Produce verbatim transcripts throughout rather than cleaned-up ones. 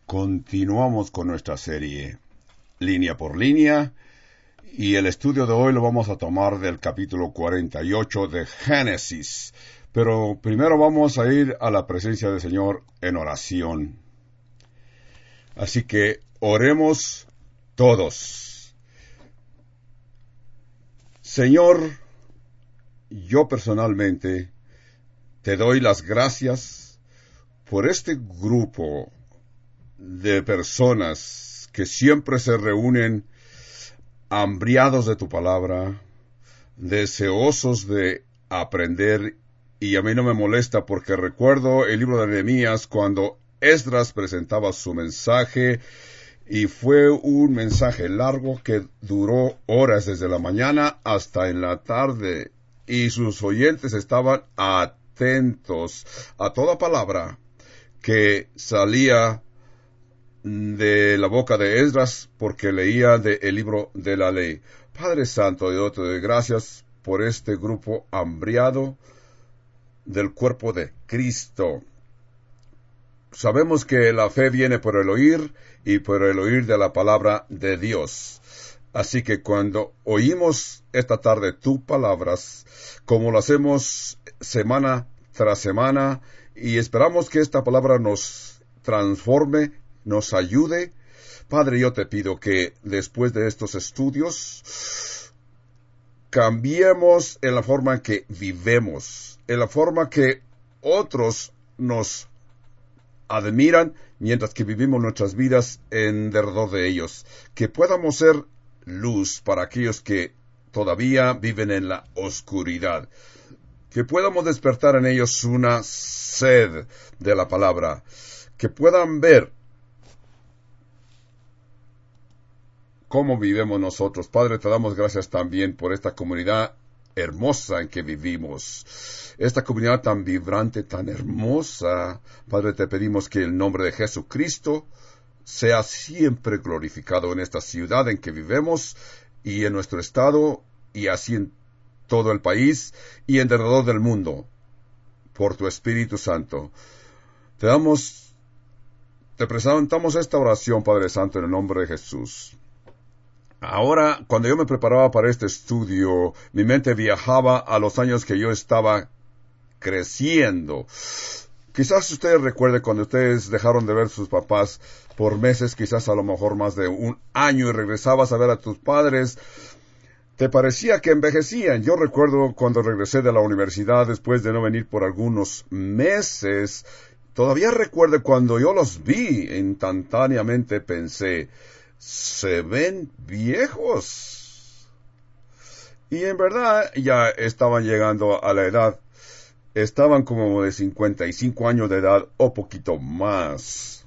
Continuamos con nuestra serie Línea por Línea y el estudio de hoy lo vamos a tomar del capítulo cuarenta y ocho de Génesis. Pero primero vamos a ir a la presencia del Señor en oración. Así que oremos todos. Señor, yo personalmente te doy las gracias por este grupo de personas que siempre se reúnen hambriados de tu palabra, deseosos de aprender, y a mí no me molesta porque recuerdo el libro de Nehemías cuando Esdras presentaba su mensaje y fue un mensaje largo que duró horas desde la mañana hasta en la tarde y sus oyentes estaban atentos a toda palabra que salía de la boca de Esdras, porque leía de el libro de la ley. Padre Santo, yo te doy gracias por este grupo hambriado del cuerpo de Cristo. Sabemos que la fe viene por el oír y por el oír de la palabra de Dios. Así que cuando oímos esta tarde tus palabras, como lo hacemos semana tras semana, y esperamos que esta palabra nos transforme, nos ayude. Padre, yo te pido que después de estos estudios cambiemos en la forma en que vivemos, en la forma que otros nos admiran mientras que vivimos nuestras vidas en derredor de ellos, que podamos ser luz para aquellos que todavía viven en la oscuridad, que podamos despertar en ellos una sed de la palabra, que puedan ver cómo vivimos nosotros. Padre, te damos gracias también por esta comunidad hermosa en que vivimos, esta comunidad tan vibrante, tan hermosa. Padre, te pedimos que el nombre de Jesucristo sea siempre glorificado en esta ciudad en que vivimos y en nuestro estado y así en todo el país y en alrededor del mundo, por tu Espíritu Santo. Te damos, te presentamos esta oración, Padre Santo, en el nombre de Jesús. Ahora, cuando yo me preparaba para este estudio, mi mente viajaba a los años que yo estaba creciendo. Quizás ustedes recuerden cuando ustedes dejaron de ver a sus papás por meses, quizás a lo mejor más de un año, y regresabas a ver a tus padres. Te parecía que envejecían. Yo recuerdo cuando regresé de la universidad después de no venir por algunos meses. Todavía recuerdo cuando yo los vi, instantáneamente pensé, se ven viejos. Y en verdad ya estaban llegando a la edad, estaban como de cincuenta y cinco años de edad o poquito más.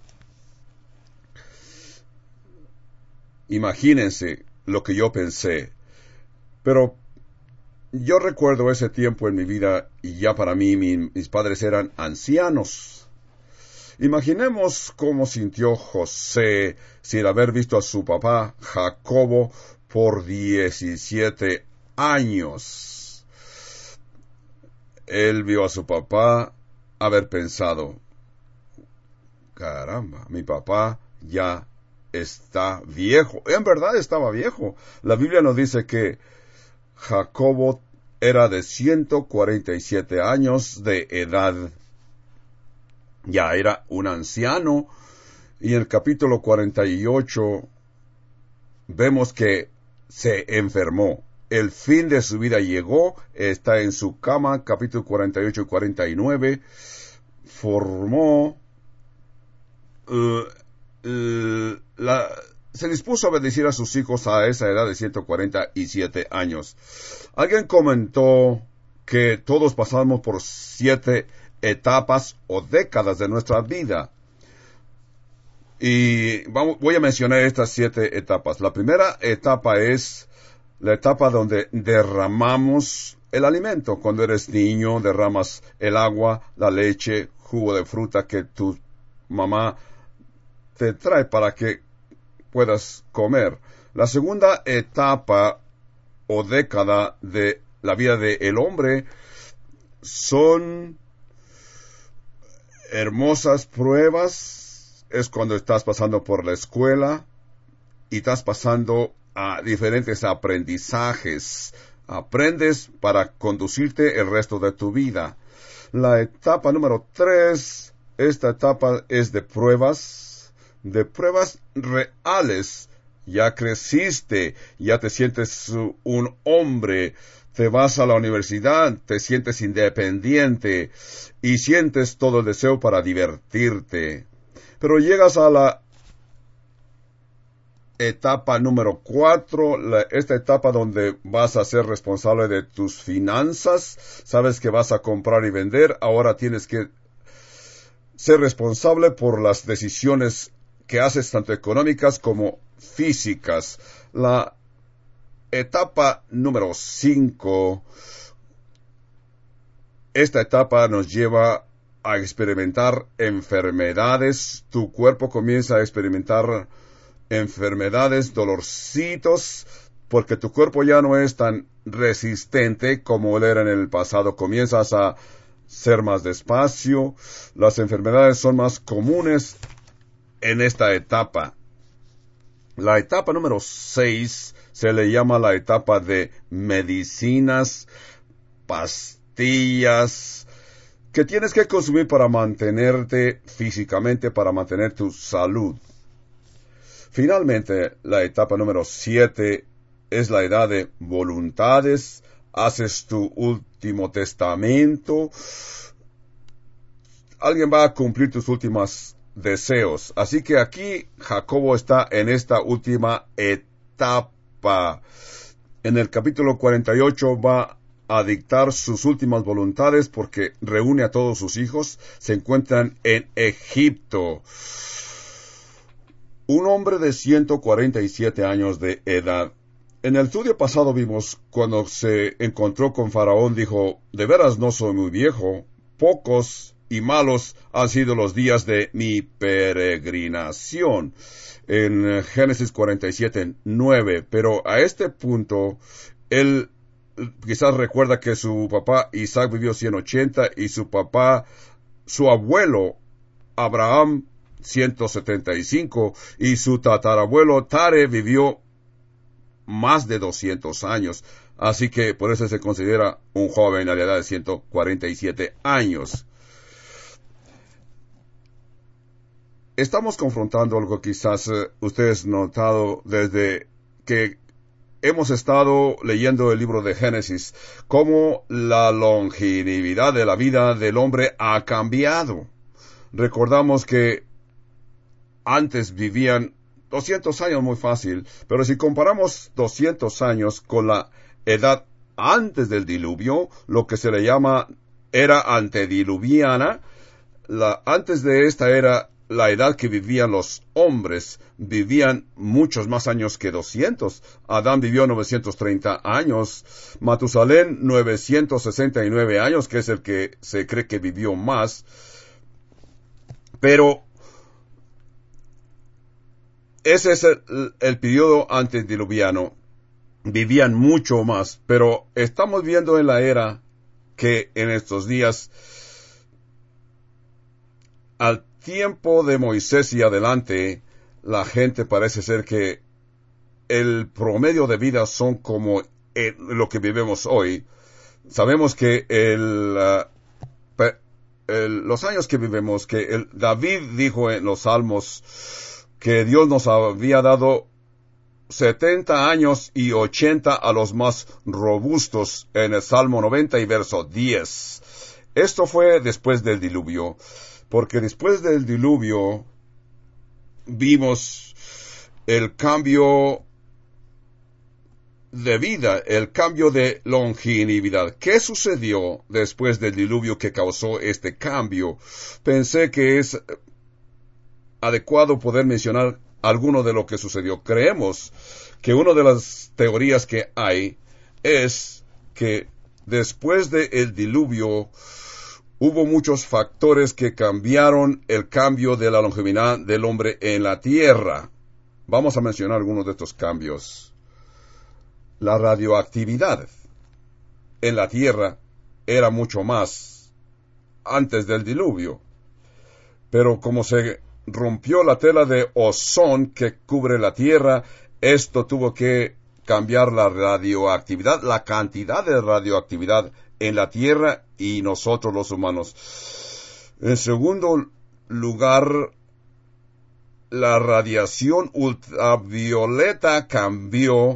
Imagínense lo que yo pensé. Pero yo recuerdo ese tiempo en mi vida y ya para mí mi, mis padres eran ancianos. Imaginemos cómo sintió José sin haber visto a su papá Jacobo por diecisiete años. Él vio a su papá haber pensado, caramba, mi papá ya está viejo. En verdad estaba viejo. La Biblia nos dice que Jacobo era de ciento cuarenta y siete años de edad. Ya era un anciano, y en el capítulo cuarenta y ocho vemos que se enfermó. El fin de su vida llegó, está en su cama, capítulo cuarenta y ocho y cuarenta y nueve, formó, uh, uh, la, se dispuso a bendecir a sus hijos a esa edad de ciento cuarenta y siete años. Alguien comentó que todos pasamos por siete etapas o décadas de nuestra vida. Y vamos, voy a mencionar estas siete etapas. La primera etapa es la etapa donde derramamos el alimento. Cuando eres niño, derramas el agua, la leche, jugo de fruta que tu mamá te trae para que puedas comer. La segunda etapa o década de la vida del hombre son hermosas pruebas, es cuando estás pasando por la escuela y estás pasando a diferentes aprendizajes. Aprendes para conducirte el resto de tu vida. La etapa número tres, esta etapa es de pruebas, de pruebas reales. Ya creciste, ya te sientes un hombre, te vas a la universidad, te sientes independiente y sientes todo el deseo para divertirte. Pero llegas a la etapa número cuatro, la, esta etapa donde vas a ser responsable de tus finanzas, sabes que vas a comprar y vender, ahora tienes que ser responsable por las decisiones que haces tanto económicas como físicas. La etapa número cinco, esta etapa nos lleva a experimentar enfermedades, tu cuerpo comienza a experimentar enfermedades, dolorcitos, porque tu cuerpo ya no es tan resistente como él era en el pasado. Comienzas a ser más despacio. Las enfermedades son más comunes en esta etapa. La etapa número seis se le llama la etapa de medicinas, pastillas, que tienes que consumir para mantenerte físicamente, para mantener tu salud. Finalmente, la etapa número siete es la edad de voluntades. Haces tu último testamento. Alguien va a cumplir tus últimos deseos. Así que aquí Jacobo está en esta última etapa. En el capítulo cuarenta y ocho va a dictar sus últimas voluntades porque reúne a todos sus hijos. Se encuentran en Egipto. Un hombre de ciento cuarenta y siete años de edad. En el estudio pasado vimos cuando se encontró con Faraón, dijo, de veras no soy muy viejo, pocos y malos han sido los días de mi peregrinación. En Génesis cuarenta y siete, nueve, pero a este punto, él quizás recuerda que su papá Isaac vivió ciento ochenta y su papá, su abuelo Abraham, ciento setenta y cinco, y su tatarabuelo Tare vivió más de doscientos años, así que por eso se considera un joven a la edad de ciento cuarenta y siete años. Estamos confrontando algo que quizás eh, ustedes han notado desde que hemos estado leyendo el libro de Génesis, cómo la longevidad de la vida del hombre ha cambiado. Recordamos que antes vivían doscientos años muy fácil, pero si comparamos doscientos años con la edad antes del diluvio, lo que se le llama era antediluviana, la, antes de esta era, la edad que vivían los hombres, vivían muchos más años que doscientos. Adán vivió novecientos treinta años, Matusalén novecientos sesenta y nueve años, que es el que se cree que vivió más, pero ese es el, el periodo antediluviano. Vivían mucho más, pero estamos viendo en la era que en estos días, al tiempo de Moisés y adelante, la gente parece ser que el promedio de vida son como el, lo que vivimos hoy. Sabemos que el, uh, el, los años que vivimos, que el, David dijo en los Salmos que Dios nos había dado setenta años y ochenta a los más robustos en el Salmo noventa y verso diez. Esto fue después del diluvio, porque después del diluvio vimos el cambio de vida, el cambio de longevidad. ¿Qué sucedió después del diluvio que causó este cambio? Pensé que es adecuado poder mencionar alguno de lo que sucedió. Creemos que una de las teorías que hay es que después del diluvio hubo muchos factores que cambiaron el cambio de la longevidad del hombre en la tierra. Vamos a mencionar algunos de estos cambios. La radioactividad en la tierra era mucho más antes del diluvio, pero como se rompió la tela de ozón que cubre la Tierra. Esto tuvo que cambiar la radioactividad, la cantidad de radioactividad en la Tierra y nosotros los humanos. En segundo lugar, la radiación ultravioleta cambió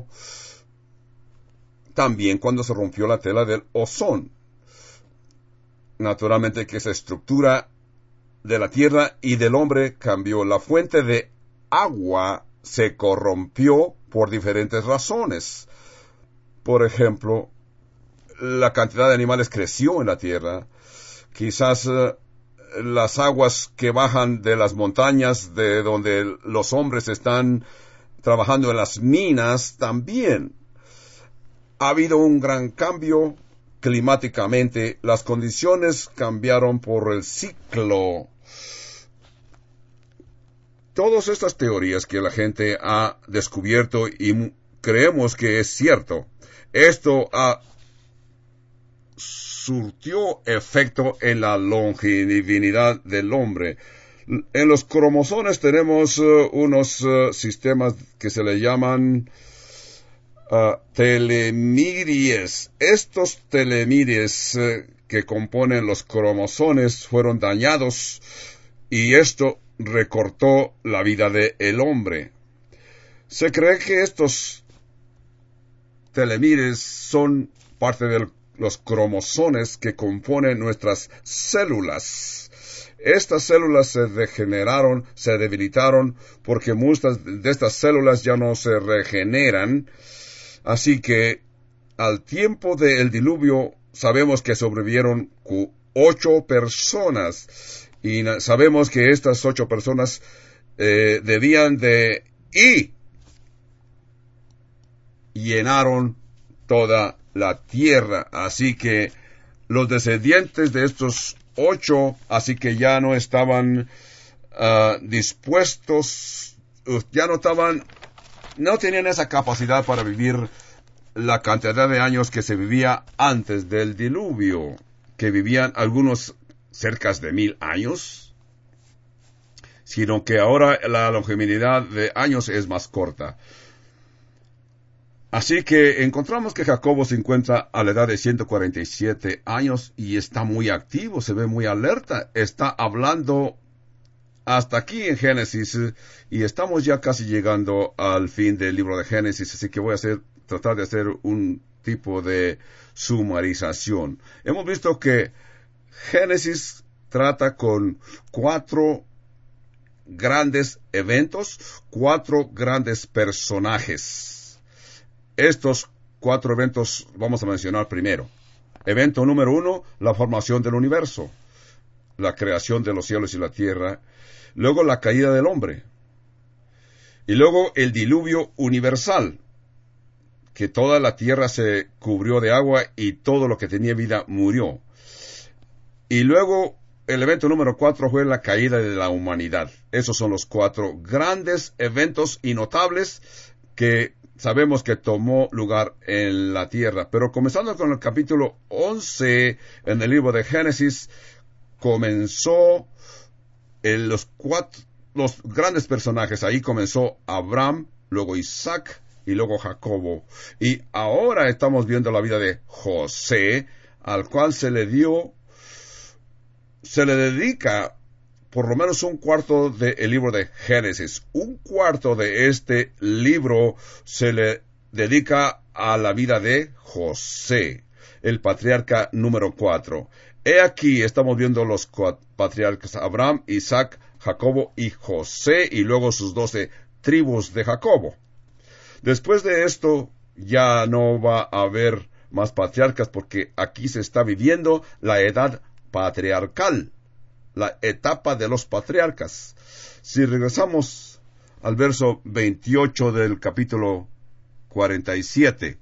también cuando se rompió la tela del ozón. Naturalmente que esa estructura de la Tierra y del hombre cambió. La fuente de agua se corrompió por diferentes razones. Por ejemplo, la cantidad de animales creció en la Tierra. Quizás uh, las aguas que bajan de las montañas, de donde los hombres están trabajando en las minas, también. Ha habido un gran cambio climáticamente. Las condiciones cambiaron por el ciclo. Todas estas teorías que la gente ha descubierto y creemos que es cierto, esto ha surtió efecto en la longevidad del hombre. En los cromosomes tenemos uh, unos uh, sistemas que se le llaman uh, telemiries. Estos telemiries uh, que componen los cromosomes fueron dañados y esto recortó la vida del hombre. Se cree que estos telemires son parte de los cromosomes que componen nuestras células. Estas células se degeneraron, se debilitaron, porque muchas de estas células ya no se regeneran. Así que al tiempo del diluvio sabemos que sobrevivieron ocho personas. Y sabemos que estas ocho personas eh, debían de y llenaron toda la tierra. Así que los descendientes de estos ocho, así que ya no estaban uh, dispuestos, ya no estaban, no tenían esa capacidad para vivir la cantidad de años que se vivía antes del diluvio, que vivían algunos cerca de mil años, sino que ahora la longevidad de años es más corta. Así que encontramos que Jacobo se encuentra a la edad de ciento cuarenta y siete años y está muy activo, se ve muy alerta, está hablando hasta aquí en Génesis y estamos ya casi llegando al fin del libro de Génesis, así que voy a hacer, tratar de hacer un tipo de sumarización. Hemos visto que Génesis trata con cuatro grandes eventos, cuatro grandes personajes. Estos cuatro eventos vamos a mencionar primero. Evento número uno, la formación del universo, la creación de los cielos y la tierra, luego la caída del hombre, y luego el diluvio universal, que toda la tierra se cubrió de agua y todo lo que tenía vida murió. Y luego el evento número cuatro fue la caída de la humanidad. Esos son los cuatro grandes eventos y notables que sabemos que tomó lugar en la tierra. Pero comenzando con el capítulo once en el libro de Génesis, comenzó en los cuatro, los grandes personajes. Ahí comenzó Abraham, luego Isaac y luego Jacobo. Y ahora estamos viendo la vida de José, al cual se le dio se le dedica por lo menos un cuarto del libro de Génesis. Un cuarto de este libro se le dedica a la vida de José, el patriarca número cuatro. He aquí, estamos viendo los patriarcas Abraham, Isaac, Jacobo y José, y luego sus doce tribus de Jacobo. Después de esto, ya no va a haber más patriarcas, porque aquí se está viviendo la edad patriarcal, la etapa de los patriarcas. Si regresamos al verso veintiocho del capítulo cuarenta y siete,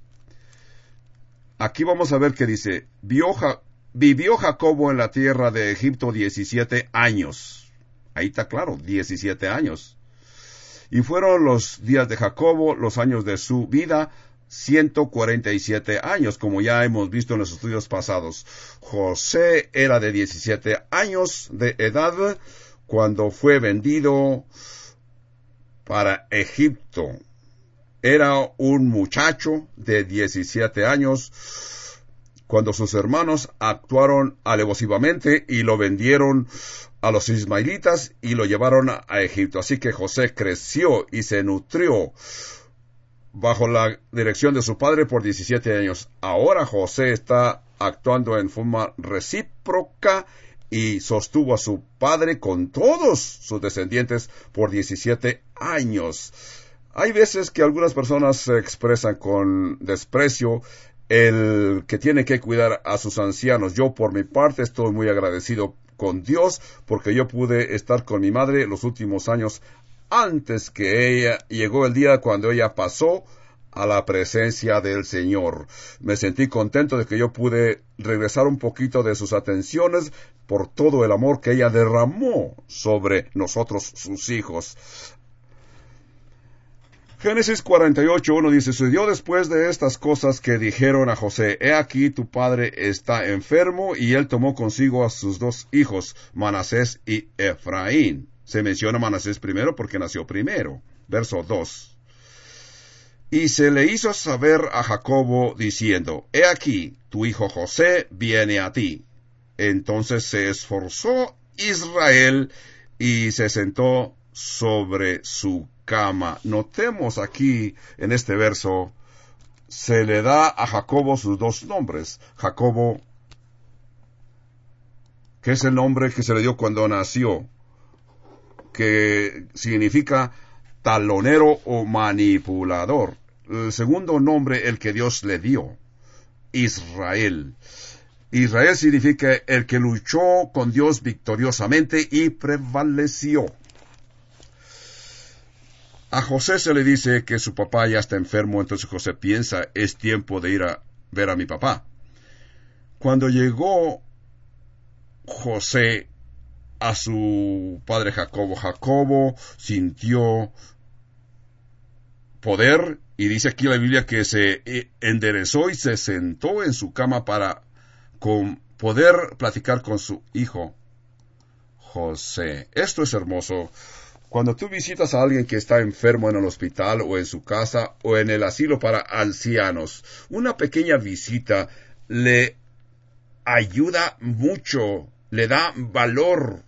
aquí vamos a ver que dice, vivió Jacobo en la tierra de Egipto diecisiete años. Ahí está claro, diecisiete años. Y fueron los días de Jacobo, los años de su vida, ciento cuarenta y siete años, como ya hemos visto en los estudios pasados. José era de diecisiete años de edad cuando fue vendido para Egipto. Era un muchacho de diecisiete años cuando sus hermanos actuaron alevosivamente y lo vendieron a los ismaelitas y lo llevaron a Egipto. Así que José creció y se nutrió bajo la dirección de su padre por diecisiete años. Ahora José está actuando en forma recíproca y sostuvo a su padre con todos sus descendientes por diecisiete años. Hay veces que algunas personas se expresan con desprecio el que tiene que cuidar a sus ancianos. Yo, por mi parte, estoy muy agradecido con Dios porque yo pude estar con mi madre los últimos años antes que ella llegó el día cuando ella pasó a la presencia del Señor. Me sentí contento de que yo pude regresar un poquito de sus atenciones por todo el amor que ella derramó sobre nosotros, sus hijos. Génesis cuarenta y ocho, uno dice, sucedió después de estas cosas que dijeron a José, he aquí tu padre está enfermo, y él tomó consigo a sus dos hijos, Manasés y Efraín. Se menciona Manasés primero porque nació primero. Verso dos. Y se le hizo saber a Jacobo diciendo, he aquí tu hijo José viene a ti. Entonces se esforzó Israel y se sentó sobre su cama. Notemos aquí en este verso, se le da a Jacobo sus dos nombres. Jacobo, que es el nombre que se le dio cuando nació, que significa talonero o manipulador. El segundo nombre, el que Dios le dio, Israel. Israel significa el que luchó con Dios victoriosamente y prevaleció. A José se le dice que su papá ya está enfermo, entonces José piensa, es tiempo de ir a ver a mi papá. Cuando llegó José a su padre Jacobo, Jacobo sintió poder, y dice aquí la Biblia que se enderezó y se sentó en su cama para con poder platicar con su hijo José. Esto es hermoso. Cuando tú visitas a alguien que está enfermo en el hospital o en su casa o en el asilo para ancianos, una pequeña visita le ayuda mucho, le da valor.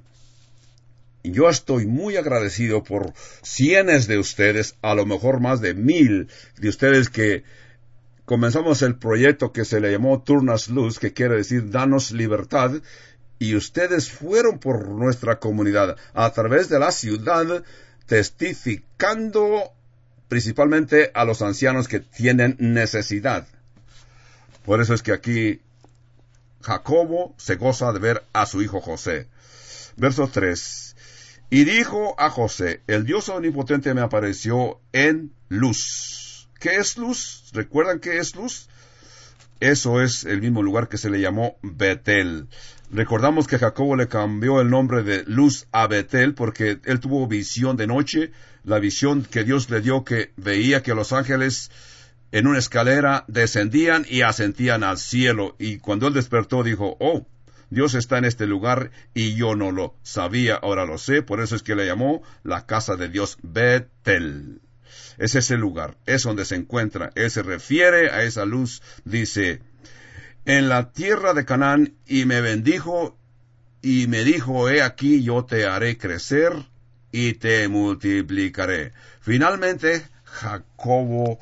Yo estoy muy agradecido por cientos de ustedes, a lo mejor más de mil de ustedes que comenzamos el proyecto que se le llamó Turnas Luz, que quiere decir danos libertad, y ustedes fueron por nuestra comunidad a través de la ciudad testificando principalmente a los ancianos que tienen necesidad. Por eso es que aquí Jacobo se goza de ver a su hijo José. Verso tres. Y dijo a José, el Dios omnipotente me apareció en luz. ¿Qué es luz? ¿Recuerdan qué es luz? Eso es el mismo lugar que se le llamó Betel. Recordamos que Jacobo le cambió el nombre de Luz a Betel porque él tuvo visión de noche, la visión que Dios le dio, que veía que los ángeles en una escalera descendían y ascentían al cielo. Y cuando él despertó dijo, oh, Dios está en este lugar y yo no lo sabía, ahora lo sé. Por eso es que le llamó la casa de Dios Betel. Es ese lugar, es donde se encuentra. Él se refiere a esa luz, dice, en la tierra de Canaán, y me bendijo, y me dijo, he aquí yo te haré crecer, y te multiplicaré. Finalmente, Jacobo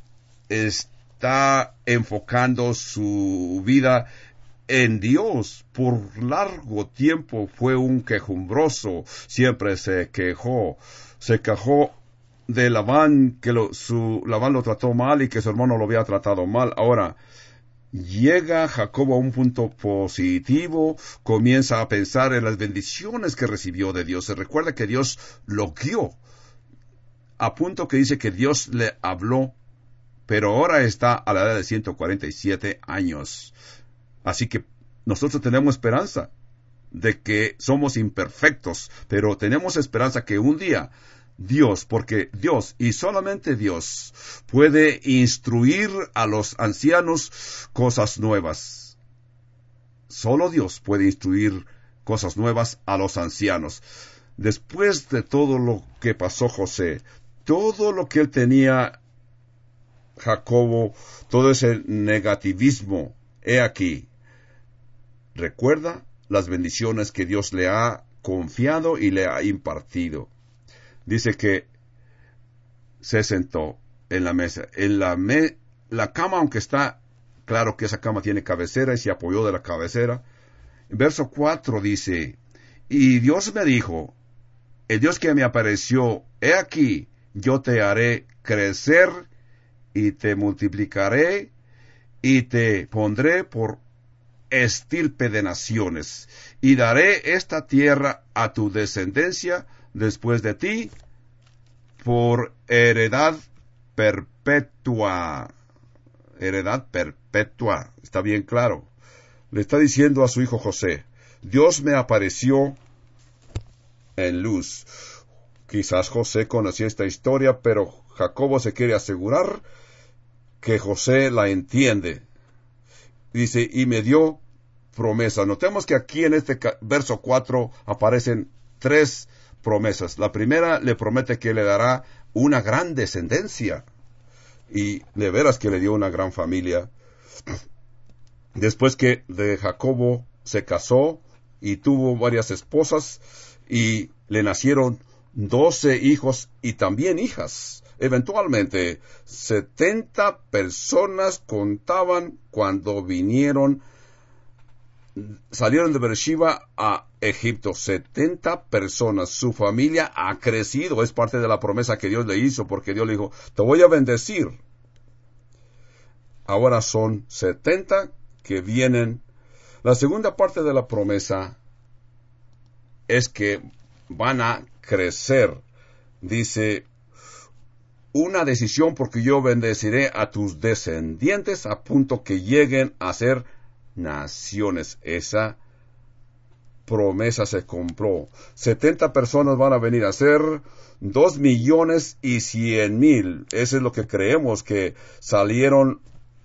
está enfocando su vida en Dios. Por largo tiempo fue un quejumbroso, siempre se quejó, se quejó de Labán, que lo, su, Labán lo trató mal y que su hermano lo había tratado mal. Ahora, llega Jacobo a un punto positivo, comienza a pensar en las bendiciones que recibió de Dios. Se recuerda que Dios lo guió, a punto que dice que Dios le habló, pero ahora está a la edad de ciento cuarenta y siete años. Así que nosotros tenemos esperanza de que somos imperfectos, pero tenemos esperanza que un día Dios, porque Dios y solamente Dios puede instruir a los ancianos cosas nuevas. Solo Dios puede instruir cosas nuevas a los ancianos. Después de todo lo que pasó José, todo lo que él tenía, Jacobo, todo ese negativismo, he aquí, recuerda las bendiciones que Dios le ha confiado y le ha impartido. Dice que se sentó en la mesa. En la, me, la cama, aunque está claro que esa cama tiene cabecera y se apoyó de la cabecera. En verso cuatro dice, y Dios me dijo, el Dios que me apareció, he aquí, yo te haré crecer y te multiplicaré y te pondré por estirpe de naciones, y daré esta tierra a tu descendencia después de ti por heredad perpetua. Heredad perpetua, está bien claro. Le está diciendo a su hijo José, Dios me apareció en luz. Quizás José conocía esta historia, pero Jacobo se quiere asegurar que José la entiende. Dice, y me dio promesa. Notemos que aquí en este verso cuatro aparecen tres promesas. La primera le promete que le dará una gran descendencia. Y de veras que le dio una gran familia. Después que de Jacobo se casó y tuvo varias esposas y le nacieron doce hijos y también hijas. Eventualmente, setenta personas contaban cuando vinieron, salieron de Beersheba a Egipto. setenta personas. Su familia ha crecido. Es parte de la promesa que Dios le hizo, porque Dios le dijo, te voy a bendecir. Ahora son setenta que vienen. La segunda parte de la promesa es que van a crecer. Dice, una decisión porque yo bendeciré a tus descendientes a punto que lleguen a ser naciones. Esa promesa se compró. setenta personas van a venir a ser dos millones y cien mil. Eso es lo que creemos que salieron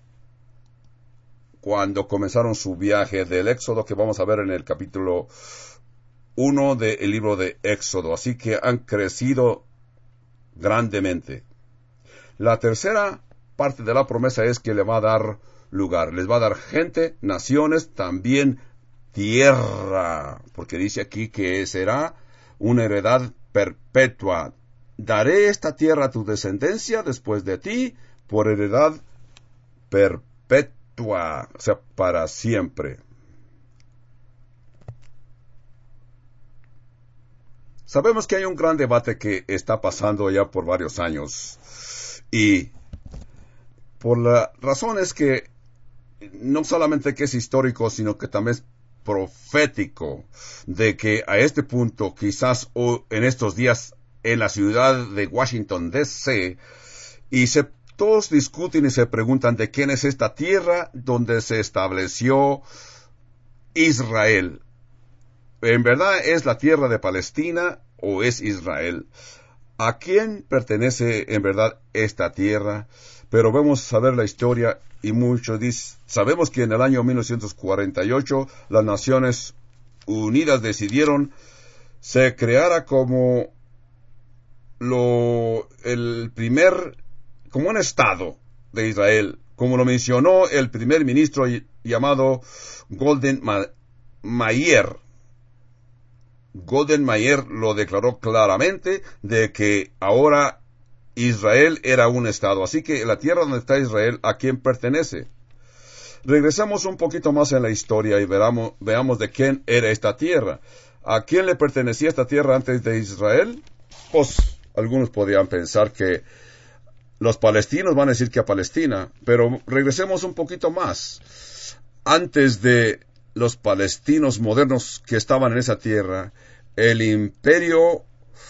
cuando comenzaron su viaje del Éxodo, que vamos a ver en el capítulo uno del libro de Éxodo. Así que han crecido grandemente. La tercera parte de la promesa es que le va a dar lugar. Les va a dar gente, naciones, también tierra. Porque dice aquí que será una heredad perpetua. Daré esta tierra a tu descendencia después de ti por heredad perpetua. O sea, para siempre. Sabemos que hay un gran debate que está pasando ya por varios años. Y por la razón es que no solamente que es histórico, sino que también es profético, de que a este punto, quizás o en estos días, en la ciudad de Washington, D C, y se, todos discuten y se preguntan de quién es esta tierra donde se estableció Israel. ¿En verdad es la tierra de Palestina o es Israel? ¿A quién pertenece en verdad esta tierra? Pero vamos a saber la historia y muchos dicen, sabemos que en el año mil novecientos cuarenta y ocho las Naciones Unidas decidieron se creara como lo, el primer, como un estado de Israel, como lo mencionó el primer ministro llamado Golden Meir. Golden Meir lo declaró claramente de que ahora Israel era un estado. Así que la tierra donde está Israel, ¿a quién pertenece? Regresamos un poquito más en la historia y veramos, veamos de quién era esta tierra. ¿A quién le pertenecía esta tierra antes de Israel? Pues algunos podrían pensar que los palestinos van a decir que a Palestina, pero regresemos un poquito más. Antes de los palestinos modernos que estaban en esa tierra, el imperio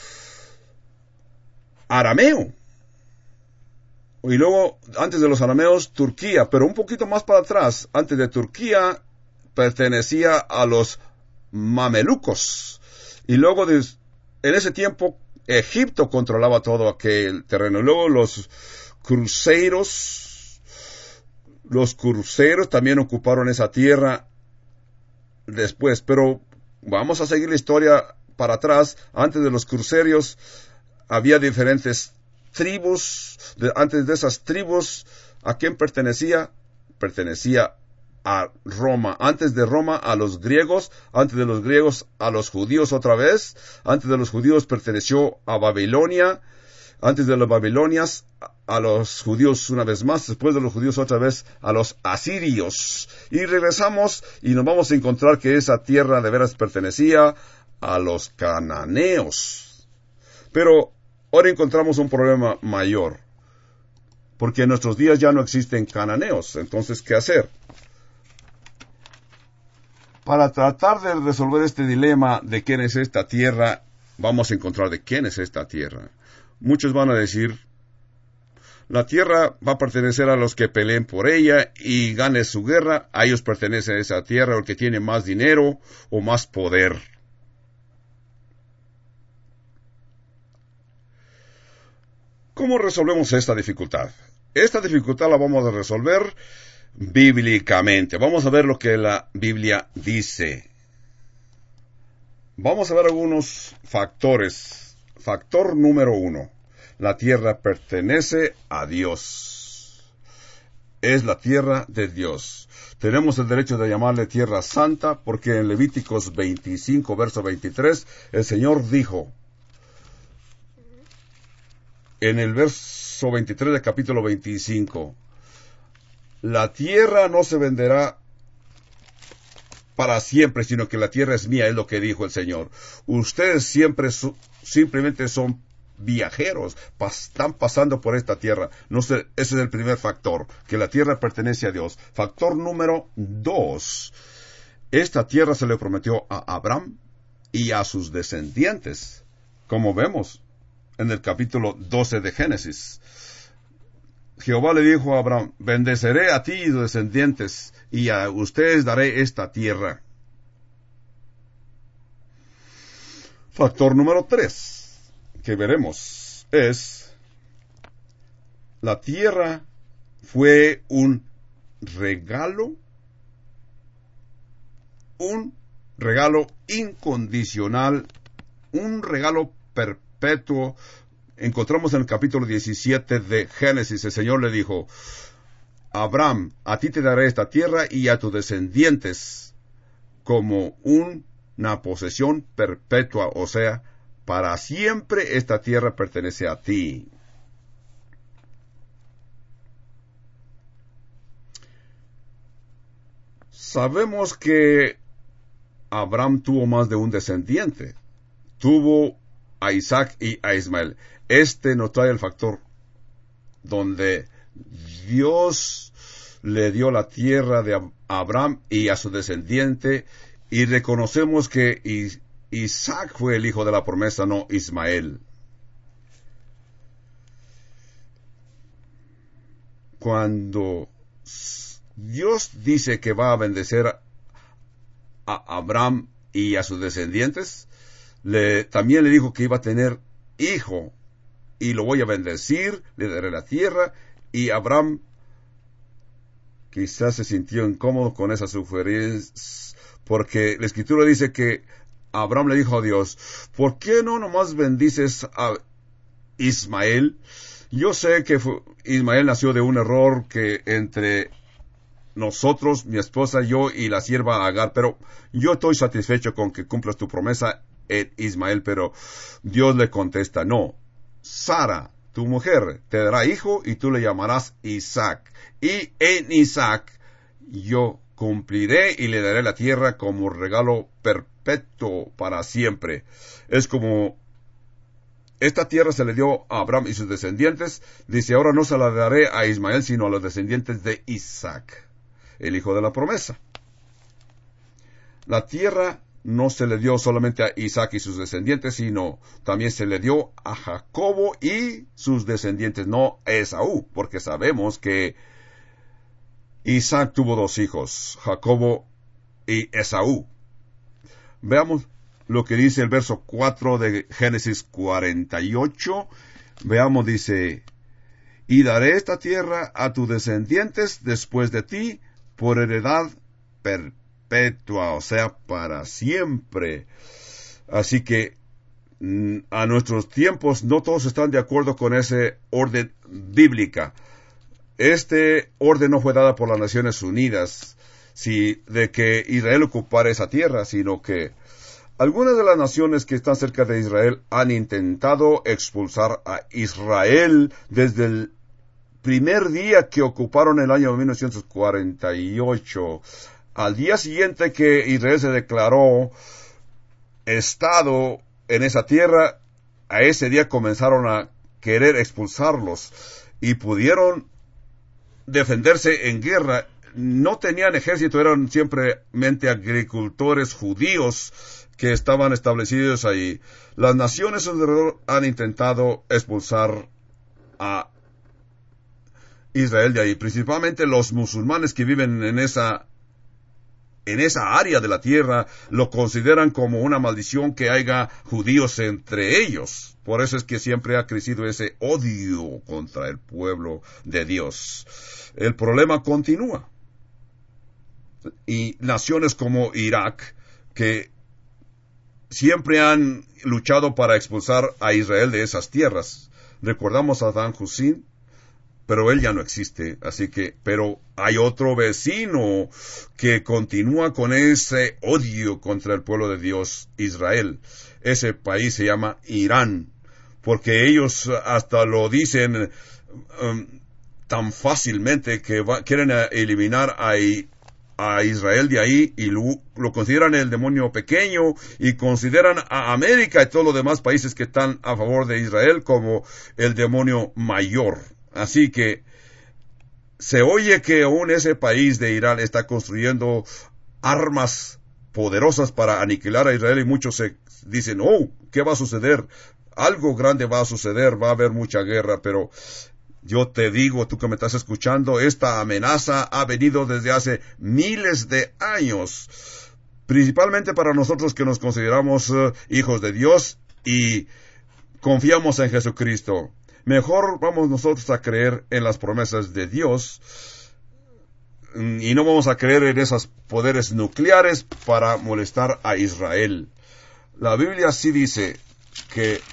arameo, y luego antes de los arameos Turquía, pero un poquito más para atrás, antes de Turquía pertenecía a los mamelucos, y luego de, en ese tiempo Egipto controlaba todo aquel terreno. Luego los cruceros los cruceros también ocuparon esa tierra después, pero vamos a seguir la historia para atrás. Antes de los cruceros había diferentes tribus. De, antes de esas tribus, ¿a quién pertenecía? Pertenecía a Roma. Antes de Roma a los griegos. Antes de los griegos a los judíos otra vez. Antes de los judíos perteneció a Babilonia. Antes de los babilonias a los judíos una vez más, después de los judíos otra vez a los asirios. Y regresamos y nos vamos a encontrar que esa tierra de veras pertenecía a los cananeos. Pero ahora encontramos un problema mayor, porque en nuestros días ya no existen cananeos. Entonces, ¿qué hacer? Para tratar de resolver este dilema de quién es esta tierra, vamos a encontrar de quién es esta tierra. Muchos van a decir, la tierra va a pertenecer a los que peleen por ella y ganen su guerra. A ellos pertenece esa tierra, el que tiene más dinero o más poder. ¿Cómo resolvemos esta dificultad? Esta dificultad la vamos a resolver bíblicamente. Vamos a ver lo que la Biblia dice. Vamos a ver algunos factores. Factor número uno. La tierra pertenece a Dios. Es la tierra de Dios. Tenemos el derecho de llamarle tierra santa porque en Levíticos veinticinco, verso veintitrés, el Señor dijo, en el verso veintitrés del capítulo veinticinco, la tierra no se venderá para siempre, sino que la tierra es mía, es lo que dijo el Señor. Ustedes siempre su, simplemente son viajeros, pas, están pasando por esta tierra. No sé, ese es el primer factor, que la tierra pertenece a Dios. Factor número dos, esta tierra se le prometió a Abraham y a sus descendientes, como vemos en el capítulo doce de Génesis. Jehová le dijo a Abraham, bendeceré a ti y tus descendientes, y a ustedes daré esta tierra. Factor número tres, que veremos, es, la tierra fue un regalo, un regalo incondicional, un regalo perpetuo. Encontramos en el capítulo diecisiete de Génesis, el Señor le dijo, Abraham, a ti te daré esta tierra y a tus descendientes como una posesión perpetua, o sea, para siempre esta tierra pertenece a ti. Sabemos que Abraham tuvo más de un descendiente. Tuvo a Isaac y a Ismael. Este nos trae el factor donde Dios le dio la tierra de Abraham y a su descendiente, y reconocemos que Isaac fue el hijo de la promesa, no Ismael. Cuando Dios dice que va a bendecir a Abraham y a sus descendientes, le, también le dijo que iba a tener hijo, y lo voy a bendecir, le daré la tierra, y Abraham quizás se sintió incómodo con esa sugerencia, porque la Escritura dice que Abraham le dijo a Dios, ¿por qué no nomás bendices a Ismael? Yo sé que fue, Ismael nació de un error que entre nosotros, mi esposa, yo y la sierva Agar, pero yo estoy satisfecho con que cumplas tu promesa en Ismael. Pero Dios le contesta, no, Sara, tu mujer, te dará hijo y tú le llamarás Isaac, y en Isaac yo cumpliré y le daré la tierra como regalo perpetuo para siempre. Es como esta tierra se le dio a Abraham y sus descendientes. Dice, ahora no se la daré a Ismael, sino a los descendientes de Isaac, el hijo de la promesa. La tierra no se le dio solamente a Isaac y sus descendientes, sino también se le dio a Jacobo y sus descendientes, no a Esaú, porque sabemos que Isaac tuvo dos hijos, Jacobo y Esaú. Veamos lo que dice el verso cuatro de Génesis cuarenta y ocho. Veamos, dice, y daré esta tierra a tus descendientes después de ti por heredad perpetua. perpetua, o sea, para siempre. Así que a nuestros tiempos no todos están de acuerdo con ese orden bíblica. Este orden no fue dado por las Naciones Unidas, si de que Israel ocupara esa tierra, sino que algunas de las naciones que están cerca de Israel han intentado expulsar a Israel desde el primer día que ocuparon el año mil novecientos cuarenta y ocho. Al día siguiente que Israel se declaró Estado en esa tierra, a ese día comenzaron a querer expulsarlos y pudieron defenderse en guerra. No tenían ejército, eran simplemente agricultores judíos que estaban establecidos ahí. Las naciones alrededor han intentado expulsar a Israel de ahí, principalmente los musulmanes que viven en esa en esa área de la tierra lo consideran como una maldición que haya judíos entre ellos. Por eso es que siempre ha crecido ese odio contra el pueblo de Dios. El problema continúa. Y naciones como Irak, que siempre han luchado para expulsar a Israel de esas tierras. Recordamos a Saddam Hussein, pero él ya no existe, así que, pero hay otro vecino que continúa con ese odio contra el pueblo de Dios, Israel. Ese país se llama Irán, porque ellos hasta lo dicen um, tan fácilmente que va, quieren eliminar a, a Israel de ahí y lo, lo consideran el demonio pequeño y consideran a América y todos los demás países que están a favor de Israel como el demonio mayor. Así que se oye que aún ese país de Irán está construyendo armas poderosas para aniquilar a Israel y muchos se dicen, oh, ¿qué va a suceder? Algo grande va a suceder, va a haber mucha guerra, pero yo te digo, tú que me estás escuchando, esta amenaza ha venido desde hace miles de años, principalmente para nosotros que nos consideramos uh, hijos de Dios y confiamos en Jesucristo. Mejor vamos nosotros a creer en las promesas de Dios y no vamos a creer en esos poderes nucleares para molestar a Israel. La Biblia sí dice que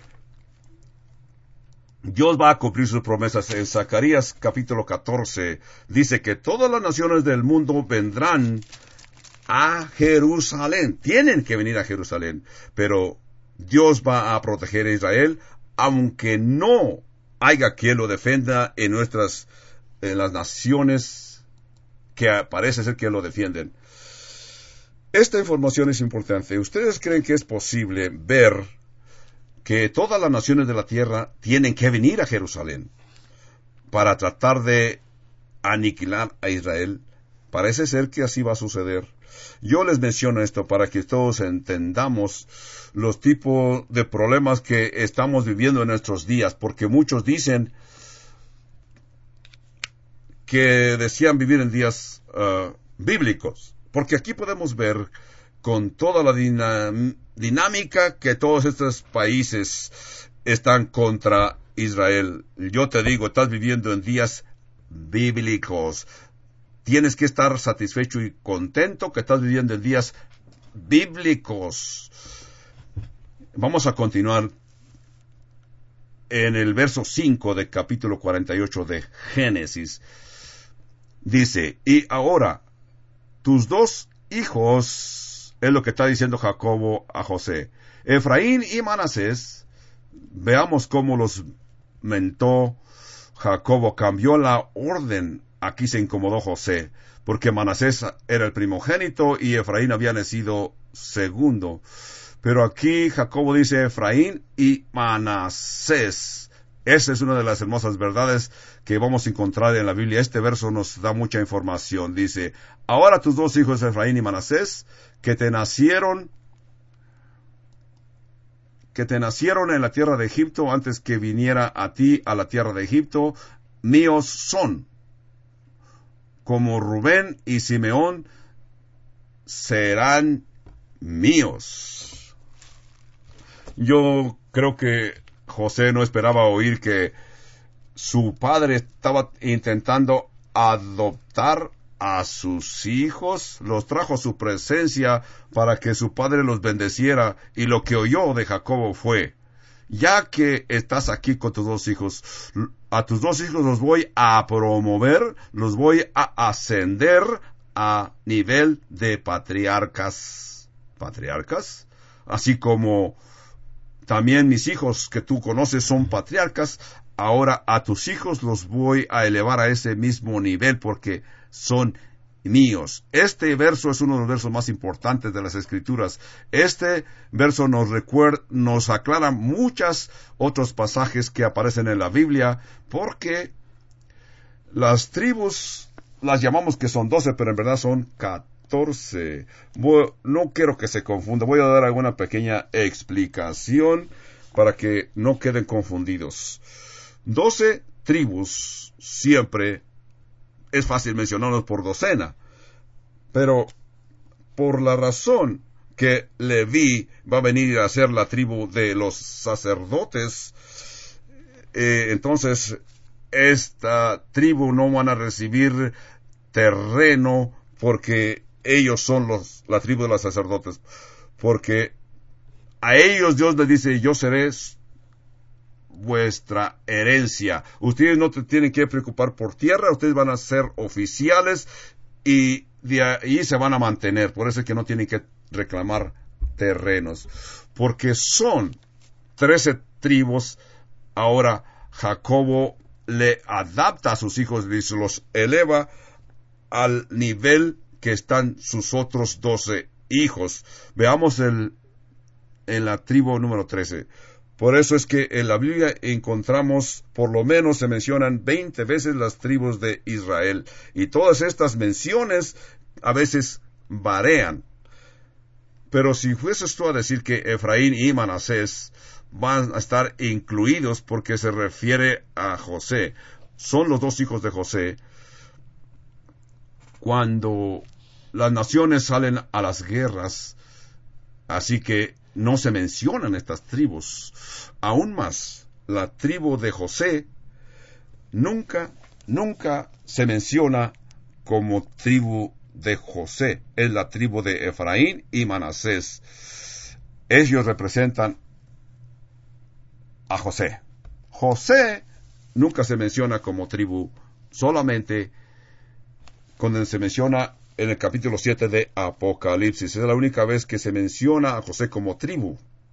Dios va a cumplir sus promesas. En Zacarías capítulo catorce dice que todas las naciones del mundo vendrán a Jerusalén. Tienen que venir a Jerusalén, pero Dios va a proteger a Israel, aunque no haya quien lo defenda en nuestras, en las naciones que parece ser que lo defienden. Esta información es importante. ¿Ustedes creen que es posible ver que todas las naciones de la tierra tienen que venir a Jerusalén para tratar de aniquilar a Israel? Parece ser que así va a suceder. Yo les menciono esto para que todos entendamos los tipos de problemas que estamos viviendo en nuestros días, porque muchos dicen que decían vivir en días uh, bíblicos, porque aquí podemos ver con toda la dinam- dinámica que todos estos países están contra Israel. Yo te digo, estás viviendo en días bíblicos. Tienes que estar satisfecho y contento que estás viviendo en días bíblicos. Vamos a continuar en el verso cinco del capítulo cuarenta y ocho de Génesis. Dice, y ahora, tus dos hijos, es lo que está diciendo Jacobo a José, Efraín y Manasés, veamos cómo los mentó Jacobo, cambió la orden. Aquí se incomodó José, porque Manasés era el primogénito y Efraín había nacido segundo. Pero aquí Jacobo dice Efraín y Manasés. Esa es una de las hermosas verdades que vamos a encontrar en la Biblia. Este verso nos da mucha información. Dice, ahora tus dos hijos Efraín y Manasés, que te nacieron, que te nacieron en la tierra de Egipto antes que viniera a ti a la tierra de Egipto, míos son. Como Rubén y Simeón serán míos. Yo creo que José no esperaba oír que su padre estaba intentando adoptar a sus hijos, los trajo a su presencia para que su padre los bendeciera, y lo que oyó de Jacobo fue: ya que estás aquí con tus dos hijos, a tus dos hijos los voy a promover, los voy a ascender a nivel de patriarcas. ¿Patriarcas? Así como también mis hijos que tú conoces son patriarcas, ahora a tus hijos los voy a elevar a ese mismo nivel porque son míos. Este verso es uno de los versos más importantes de las Escrituras. Este verso nos recuerda, nos aclara muchos otros pasajes que aparecen en la Biblia, porque las tribus las llamamos que son doce, pero en verdad son catorce. Bueno, no quiero que se confunda. Voy a dar alguna pequeña explicación para que no queden confundidos. Doce tribus siempre es fácil mencionarlos por docena, pero por la razón que Leví va a venir a ser la tribu de los sacerdotes, eh, entonces esta tribu no van a recibir terreno porque ellos son los, la tribu de los sacerdotes, porque a ellos Dios les dice: yo seré vuestra herencia. Ustedes no te tienen que preocupar por tierra, ustedes van a ser oficiales y de ahí se van a mantener. Por eso es que no tienen que reclamar terrenos, porque son trece tribus. Ahora Jacobo le adapta a sus hijos y los eleva al nivel que están sus otros doce hijos. Veamos el, en la tribu número trece. Por eso es que en la Biblia encontramos, por lo menos se mencionan veinte veces las tribus de Israel. Y todas estas menciones a veces varían. Pero si fueses tú a decir que Efraín y Manasés van a estar incluidos porque se refiere a José, son los dos hijos de José, cuando las naciones salen a las guerras, así que no se mencionan estas tribus. Aún más, la tribu de José nunca, nunca se menciona como tribu de José. Es la tribu de Efraín y Manasés. Ellos representan a José. José nunca se menciona como tribu, solamente cuando se menciona en el capítulo siete de Apocalipsis. Es la única vez que se menciona a José como tribu.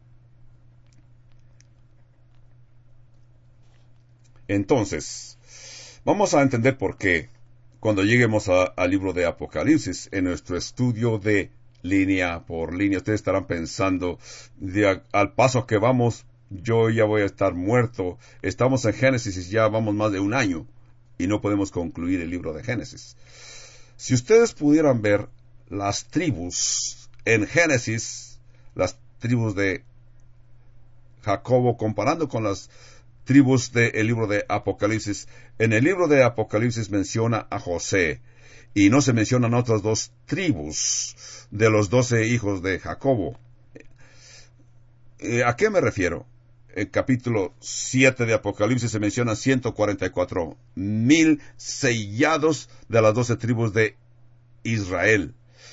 Entonces, vamos a entender por qué cuando lleguemos al libro de Apocalipsis, en nuestro estudio de línea por línea. Ustedes estarán pensando, de a, al paso que vamos, yo ya voy a estar muerto. Estamos en Génesis y ya vamos más de un año y no podemos concluir el libro de Génesis. Si ustedes pudieran ver las tribus en Génesis, las tribus de Jacobo, comparando con las tribus del libro de Apocalipsis, en el libro de Apocalipsis menciona a José, y no se mencionan otras dos tribus de los doce hijos de Jacobo. ¿A qué me refiero? En capítulo siete de Apocalipsis se menciona ciento cuarenta y cuatro mil sellados de las doce tribus de Israel.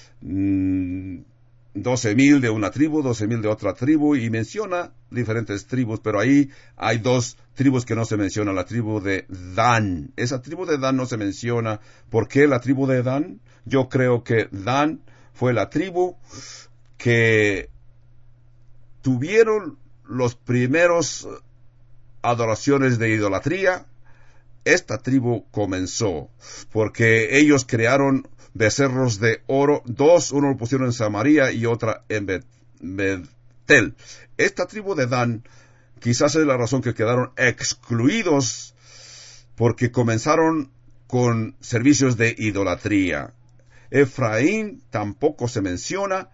doce mil de una tribu, doce mil de otra tribu, y menciona diferentes tribus, pero ahí hay dos tribus que no se mencionan. La tribu de Dan. Esa tribu de Dan no se menciona. ¿Por qué la tribu de Dan? Yo creo que Dan fue la tribu que tuvieron los primeros adoraciones de idolatría. Esta tribu comenzó porque ellos crearon becerros de oro, dos, uno lo pusieron en Samaria y otra en Betel. Esta tribu de Dan quizás es la razón que quedaron excluidos, porque comenzaron con servicios de idolatría. Efraín tampoco se menciona.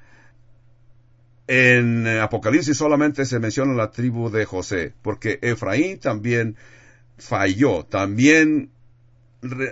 En Apocalipsis solamente se menciona la tribu de José, porque Efraín también falló, también re-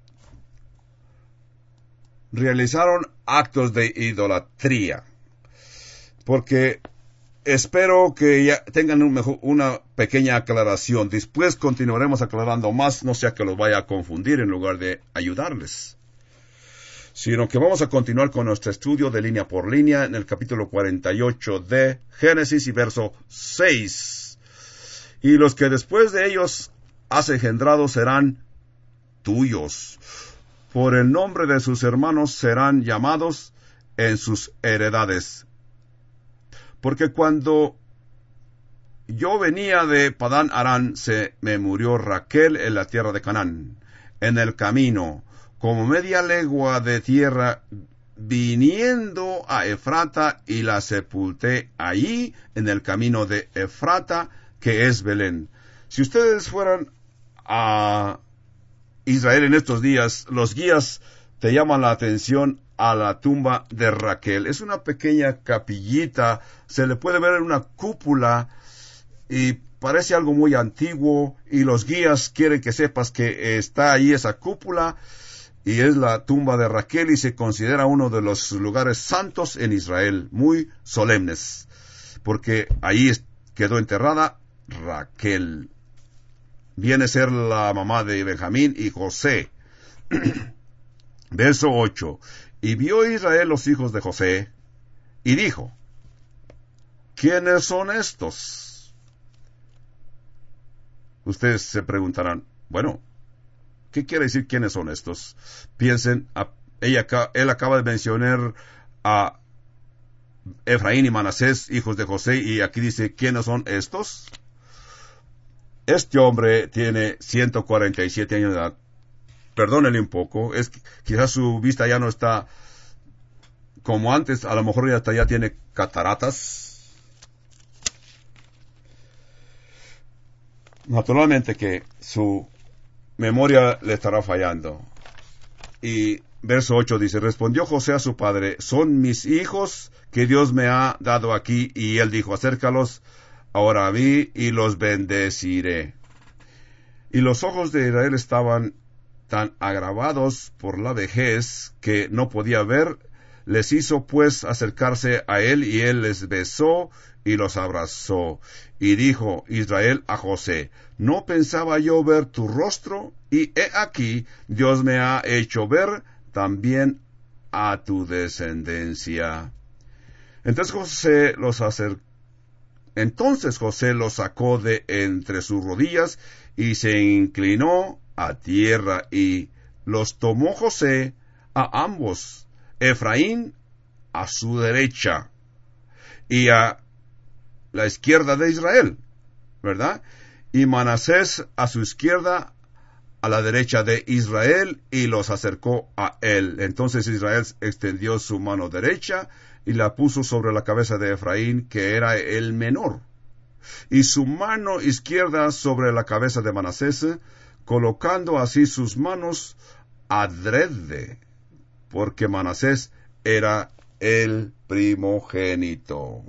realizaron actos de idolatría. Porque espero que ya tengan un mejor, una pequeña aclaración. Después continuaremos aclarando más, no sea que los vaya a confundir en lugar de ayudarles. sino que vamos a continuar con nuestro estudio de línea por línea en el capítulo cuarenta y ocho de Génesis y verso seis. Y los que después de ellos has engendrado serán tuyos. Por el nombre de sus hermanos serán llamados en sus heredades. Porque cuando yo venía de Padán Aram, se me murió Raquel en la tierra de Canaán, en el camino, como media legua de tierra, viniendo a Efrata, y la sepulté allí, en el camino de Efrata, que es Belén. Si ustedes fueran a Israel en estos días, los guías te llaman la atención a la tumba de Raquel. Es una pequeña capillita, se le puede ver una cúpula, y parece algo muy antiguo, y los guías quieren que sepas que está ahí esa cúpula, y es la tumba de Raquel, y se considera uno de los lugares santos en Israel, muy solemnes, porque ahí quedó enterrada Raquel. Viene a ser la mamá de Benjamín y José. Verso ocho. Y vio Israel los hijos de José, y dijo, ¿quiénes son estos? Ustedes se preguntarán, bueno, ¿qué quiere decir quiénes son estos? Piensen, a, ella, él acaba de mencionar a Efraín y Manasés, hijos de José, y aquí dice, ¿quiénes son estos? Este hombre tiene ciento cuarenta y siete años de edad. Perdónenle un poco, es quizás su vista ya no está como antes, a lo mejor ya, hasta ya tiene cataratas. Naturalmente que su memoria le estará fallando. Y verso ocho dice, respondió José a su padre, son mis hijos que Dios me ha dado aquí. Y él dijo, acércalos ahora a mí y los bendeciré. Y los ojos de Israel estaban tan agravados por la vejez que no podía ver. Les hizo pues acercarse a él, y él les besó y los abrazó. Y dijo Israel a José, ¿no pensaba yo ver tu rostro? Y he aquí, Dios me ha hecho ver también a tu descendencia. Entonces José los acercó. Entonces José los sacó de entre sus rodillas, y se inclinó a tierra, y los tomó José a ambos, Efraín a su derecha, y a la izquierda de Israel, ¿verdad? Y Manasés a su izquierda, a la derecha de Israel, y los acercó a él. Entonces Israel extendió su mano derecha, y la puso sobre la cabeza de Efraín, que era el menor, y su mano izquierda sobre la cabeza de Manasés, colocando así sus manos adrede, porque Manasés era el primogénito.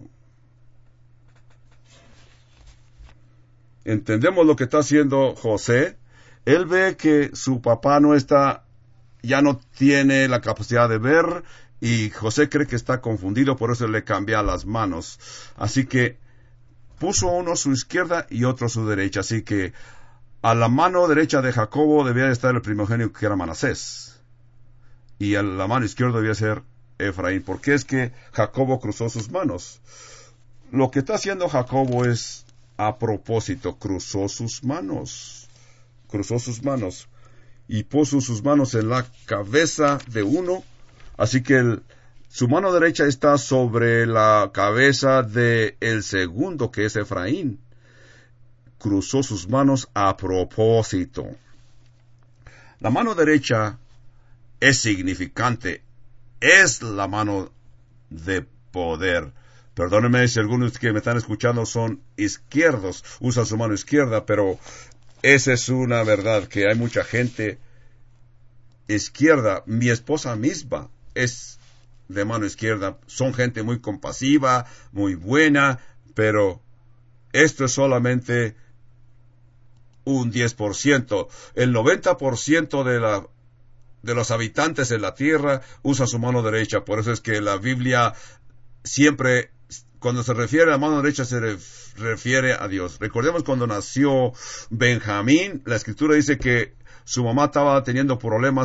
¿Entendemos lo que está haciendo José? Él ve que su papá no está, ya no tiene la capacidad de ver, y José cree que está confundido, por eso le cambia las manos. Así que puso uno a su izquierda y otro a su derecha. Así que a la mano derecha de Jacobo debía estar el primogénito, que era Manasés, y a la mano izquierda debía ser Efraín. ¿Por qué es que Jacobo cruzó sus manos? Lo que está haciendo Jacobo es a propósito, cruzó sus manos, cruzó sus manos, y puso sus manos en la cabeza de uno. Así que el, su mano derecha está sobre la cabeza de el segundo, que es Efraín. Cruzó sus manos a propósito. La mano derecha es significante, es la mano de poder. Perdónenme si algunos que me están escuchando son izquierdos, usan su mano izquierda, pero esa es una verdad, que hay mucha gente izquierda. Mi esposa misma es de mano izquierda. Son gente muy compasiva, muy buena, pero esto es solamente un diez por ciento. El noventa por ciento de la de los habitantes de la tierra usa su mano derecha. Por eso es que la Biblia siempre, cuando se refiere a la mano derecha, se ref, refiere a Dios. Recordemos cuando nació Benjamín, la Escritura dice que su mamá estaba teniendo problemas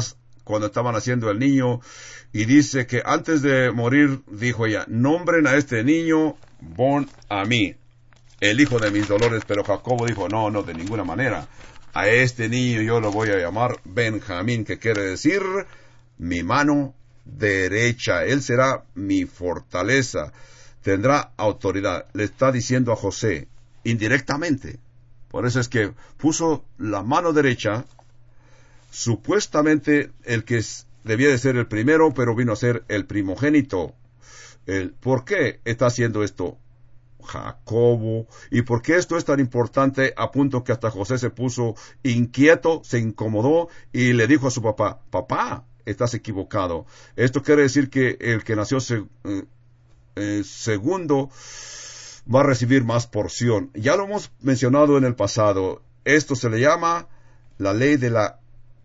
cuando estaban haciendo el niño, y dice que antes de morir, dijo ella, nombren a este niño Bon a mí, el hijo de mis dolores, pero Jacobo dijo, no, no, de ninguna manera. A este niño yo lo voy a llamar Benjamín, que quiere decir mi mano derecha. Él será mi fortaleza, tendrá autoridad. Le está diciendo a José, indirectamente. Por eso es que puso la mano derecha, supuestamente el que debía de ser el primero, pero vino a ser el primogénito. El, ¿Por qué está haciendo esto Jacobo? ¿Y por qué esto es tan importante a punto que hasta José se puso inquieto, se incomodó y le dijo a su papá, papá, estás equivocado? Esto quiere decir que el que nació se, eh, eh, segundo va a recibir más porción. Ya lo hemos mencionado en el pasado. Esto se le llama la ley de la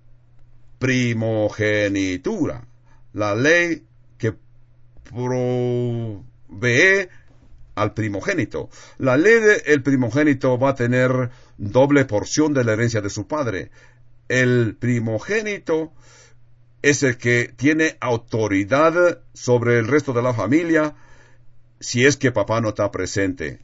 primogenitura, la ley que provee al primogénito. La ley del primogénito va a tener doble porción de la herencia de su padre. El primogénito es el que tiene autoridad sobre el resto de la familia si es que papá no está presente.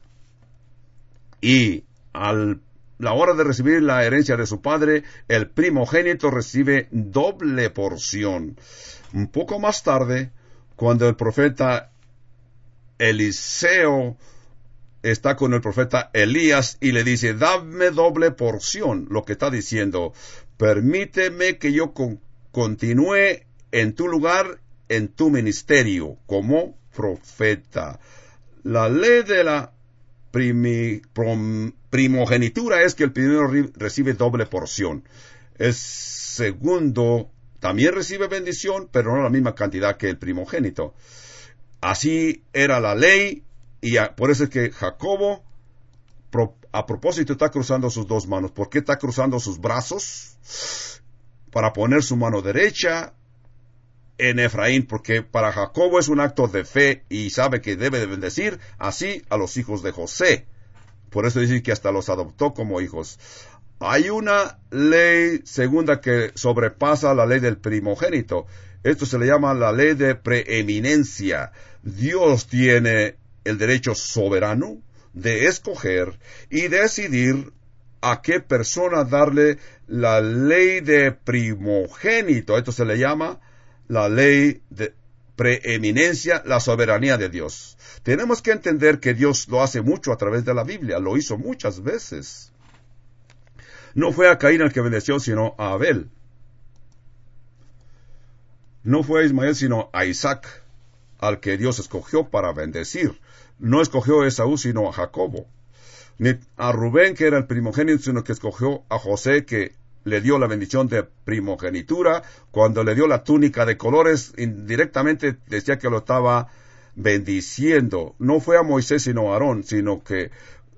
Y a la hora de recibir la herencia de su padre, el primogénito recibe doble porción. Un poco más tarde, cuando el profeta Eliseo está con el profeta Elías y le dice, dame doble porción, lo que está diciendo, permíteme que yo con, continúe en tu lugar, en tu ministerio, como profeta. La ley de la primi, prom, primogenitura es que el primero recibe doble porción. El segundo también recibe bendición, pero no la misma cantidad que el primogénito. Así era la ley, y a, por eso es que Jacobo, pro, a propósito, está cruzando sus dos manos. ¿Por qué está cruzando sus brazos? Para poner su mano derecha en Efraín, porque para Jacobo es un acto de fe y sabe que debe de bendecir así a los hijos de José. Por eso dice que hasta los adoptó como hijos. Hay una ley segunda que sobrepasa la ley del primogénito. Esto se le llama la ley de preeminencia. Dios tiene el derecho soberano de escoger y decidir a qué persona darle la ley de primogénito. Esto se le llama la ley de preeminencia, la soberanía de Dios. Tenemos que entender que Dios lo hace mucho a través de la Biblia. Lo hizo muchas veces. No fue a Caín el que bendeció, sino a Abel. No fue a Ismael, sino a Isaac, al que Dios escogió para bendecir. No escogió a Esaú, sino a Jacobo. Ni a Rubén, que era el primogénito, sino que escogió a José, que le dio la bendición de primogenitura. Cuando le dio la túnica de colores, indirectamente decía que lo estaba bendiciendo. No fue a Moisés, sino a Aarón, sino que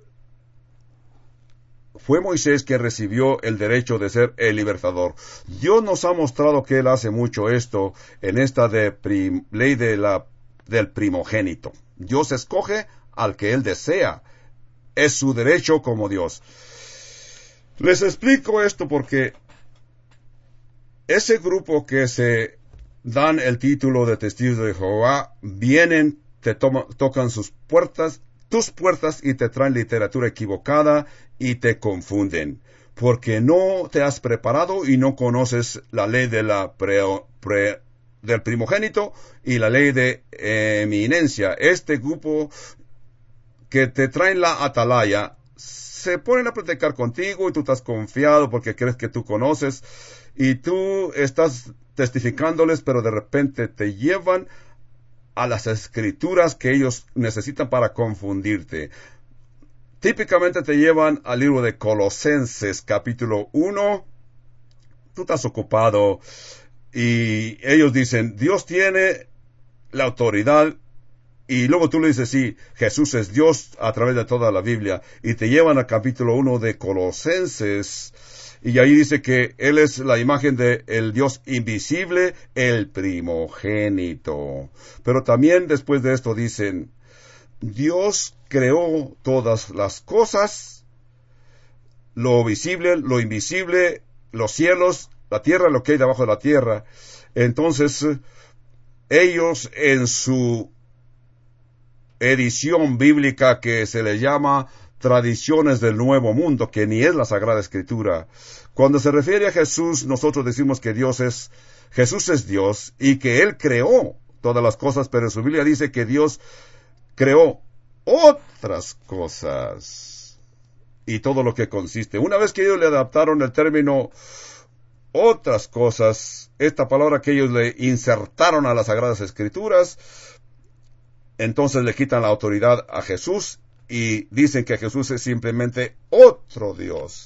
fue Moisés que recibió el derecho de ser el libertador. Dios nos ha mostrado que Él hace mucho esto en esta de prim, ley de la, del primogénito. Dios escoge al que Él desea. Es su derecho como Dios. Les explico esto porque ese grupo que se dan el título de testigos de Jehová, vienen, te toma, tocan sus puertas, tus puertas y te traen literatura equivocada y te confunden, porque no te has preparado y no conoces la ley de la pre, pre, del primogénito y la ley de eminencia. Este grupo que te traen la atalaya se ponen a platicar contigo y tú estás confiado porque crees que tú conoces y tú estás testificándoles, pero de repente te llevan a las escrituras que ellos necesitan para confundirte. Típicamente te llevan al libro de Colosenses, capítulo uno. Tú estás ocupado y ellos dicen, Dios tiene la autoridad, y luego tú le dices, sí, Jesús es Dios a través de toda la Biblia, y te llevan al capítulo uno de Colosenses, y ahí dice que Él es la imagen de el Dios invisible, el primogénito. Pero también después de esto dicen, Dios creó todas las cosas, lo visible, lo invisible, los cielos la tierra, lo que hay debajo de la tierra. Entonces, ellos en su edición bíblica que se le llama Tradiciones del Nuevo Mundo, que ni es la Sagrada Escritura, cuando se refiere a Jesús, nosotros decimos que Dios es, Jesús es Dios y que Él creó todas las cosas, pero en su Biblia dice que Dios creó otras cosas y todo lo que consiste. Una vez que ellos le adaptaron el término otras cosas, esta palabra que ellos le insertaron a las Sagradas Escrituras, entonces le quitan la autoridad a Jesús y dicen que Jesús es simplemente otro Dios.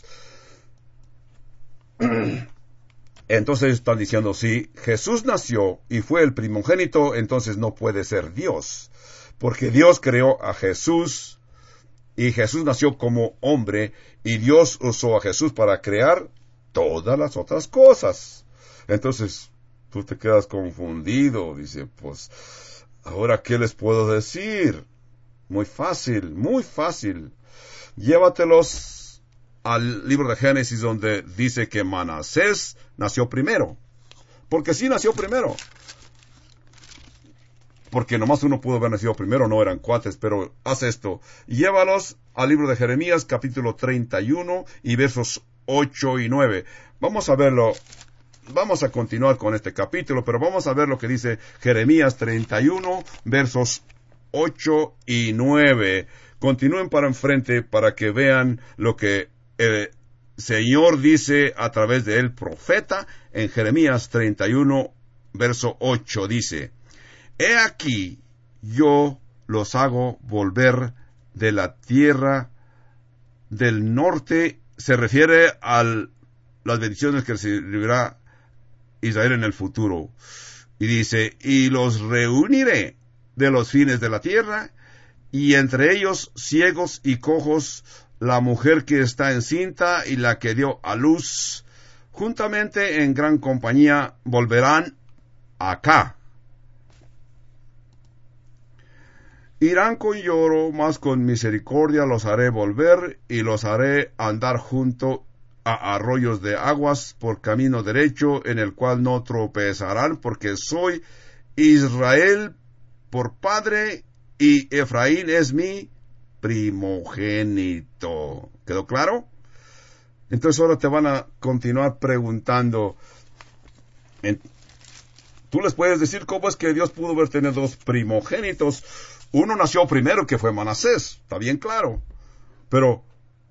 Entonces ellos están diciendo, si Jesús nació y fue el primogénito, entonces no puede ser Dios, porque Dios creó a Jesús y Jesús nació como hombre y Dios usó a Jesús para crear todas las otras cosas. Entonces tú te quedas confundido, dice, pues, ¿ahora qué les puedo decir? Muy fácil, muy fácil. Llévatelos al libro de Génesis donde dice que Manasés nació primero. Porque sí nació primero. Porque nomás uno pudo haber nacido primero, no eran cuates, pero haz esto. Llévalos al libro de Jeremías, capítulo treinta y uno y versos ocho y nueve. Vamos a verlo. Vamos a continuar con este capítulo, pero vamos a ver lo que dice Jeremías treinta y uno, versos ocho y nueve. Continúen para enfrente para que vean lo que el Señor dice a través del profeta en Jeremías treinta y uno, verso ocho. Dice, he aquí, yo los hago volver de la tierra del norte. Se refiere a las bendiciones que recibirá Israel en el futuro. Y dice, y los reuniré de los fines de la tierra, y entre ellos ciegos y cojos, la mujer que está encinta y la que dio a luz, juntamente en gran compañía volverán acá. Irán con lloro, mas con misericordia los haré volver, y los haré andar junto a arroyos de aguas por camino derecho, en el cual no tropezarán, porque soy Israel por padre, y Efraín es mi primogénito. ¿Quedó claro? Entonces ahora te van a continuar preguntando. Tú les puedes decir cómo es que Dios pudo haber tenido dos primogénitos. Uno nació primero, que fue Manasés, está bien claro. Pero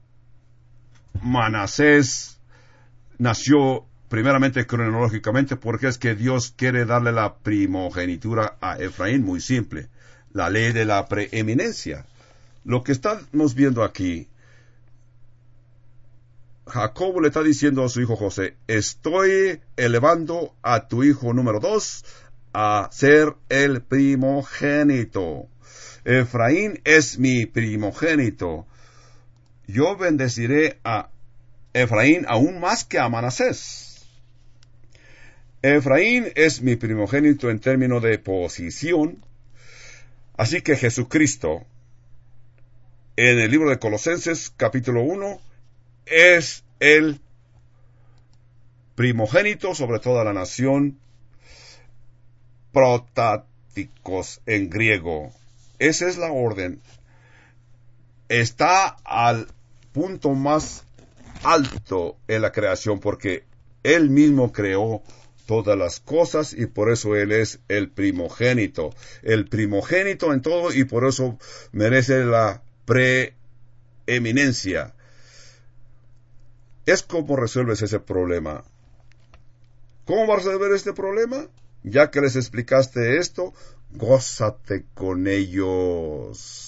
Manasés nació primeramente cronológicamente porque es que Dios quiere darle la primogenitura a Efraín, muy simple. La ley de la preeminencia. Lo que estamos viendo aquí, Jacob le está diciendo a su hijo José, estoy elevando a tu hijo número dos a ser el primogénito. Efraín es mi primogénito. Yo bendeciré a Efraín aún más que a Manasés. Efraín es mi primogénito en términos de posición. Así que Jesucristo, en el libro de Colosenses, capítulo uno, es el primogénito sobre toda la nación, protáticos en griego. Esa es la orden. Está al punto más alto en la creación porque Él mismo creó todas las cosas y por eso Él es el primogénito. El primogénito en todo y por eso merece la preeminencia. Es como resuelves ese problema. ¿Cómo vas a resolver este problema? Ya que les explicaste esto, gózate con ellos.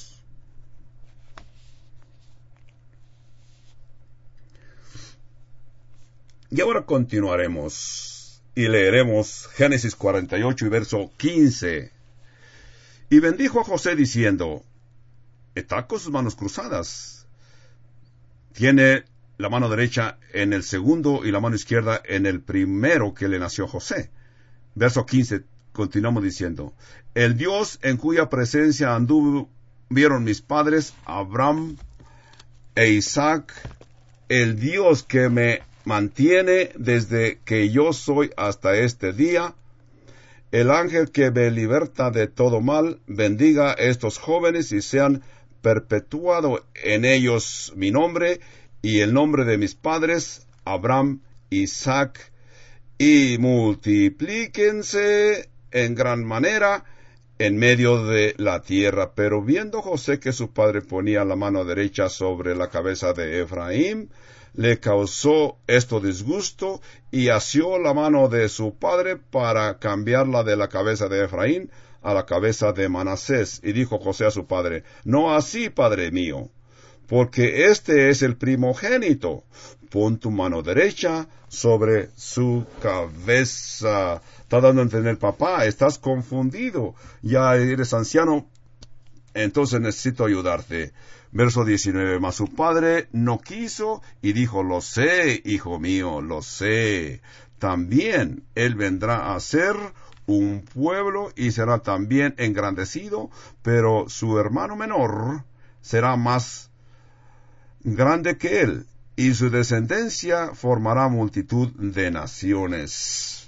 Y ahora continuaremos y leeremos Génesis cuarenta y ocho y verso quince. Y bendijo a José diciendo, está con sus manos cruzadas. Tiene la mano derecha en el segundo y la mano izquierda en el primero que le nació José. Verso quince, continuamos diciendo, el Dios en cuya presencia anduvieron mis padres, Abraham e Isaac, el Dios que me mantiene desde que yo soy hasta este día. El ángel que me liberta de todo mal, bendiga a estos jóvenes y sean perpetuado en ellos mi nombre y el nombre de mis padres, Abraham, Isaac, y multiplíquense en gran manera en medio de la tierra. Pero viendo José que su padre ponía la mano derecha sobre la cabeza de Efraín, le causó esto disgusto, y asió la mano de su padre para cambiarla de la cabeza de Efraín a la cabeza de Manasés. Y dijo José a su padre: no así, padre mío, porque este es el primogénito. Pon tu mano derecha sobre su cabeza. Está dando a entender: papá, estás confundido, ya eres anciano, entonces necesito ayudarte. Verso diecinueve, mas su padre no quiso y dijo: lo sé, hijo mío, lo sé. También él vendrá a ser un pueblo y será también engrandecido, pero su hermano menor será más grande que él, y su descendencia formará multitud de naciones.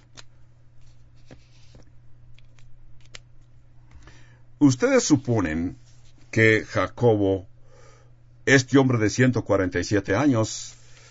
Ustedes suponen que Jacobo, este hombre de ciento cuarenta y siete años,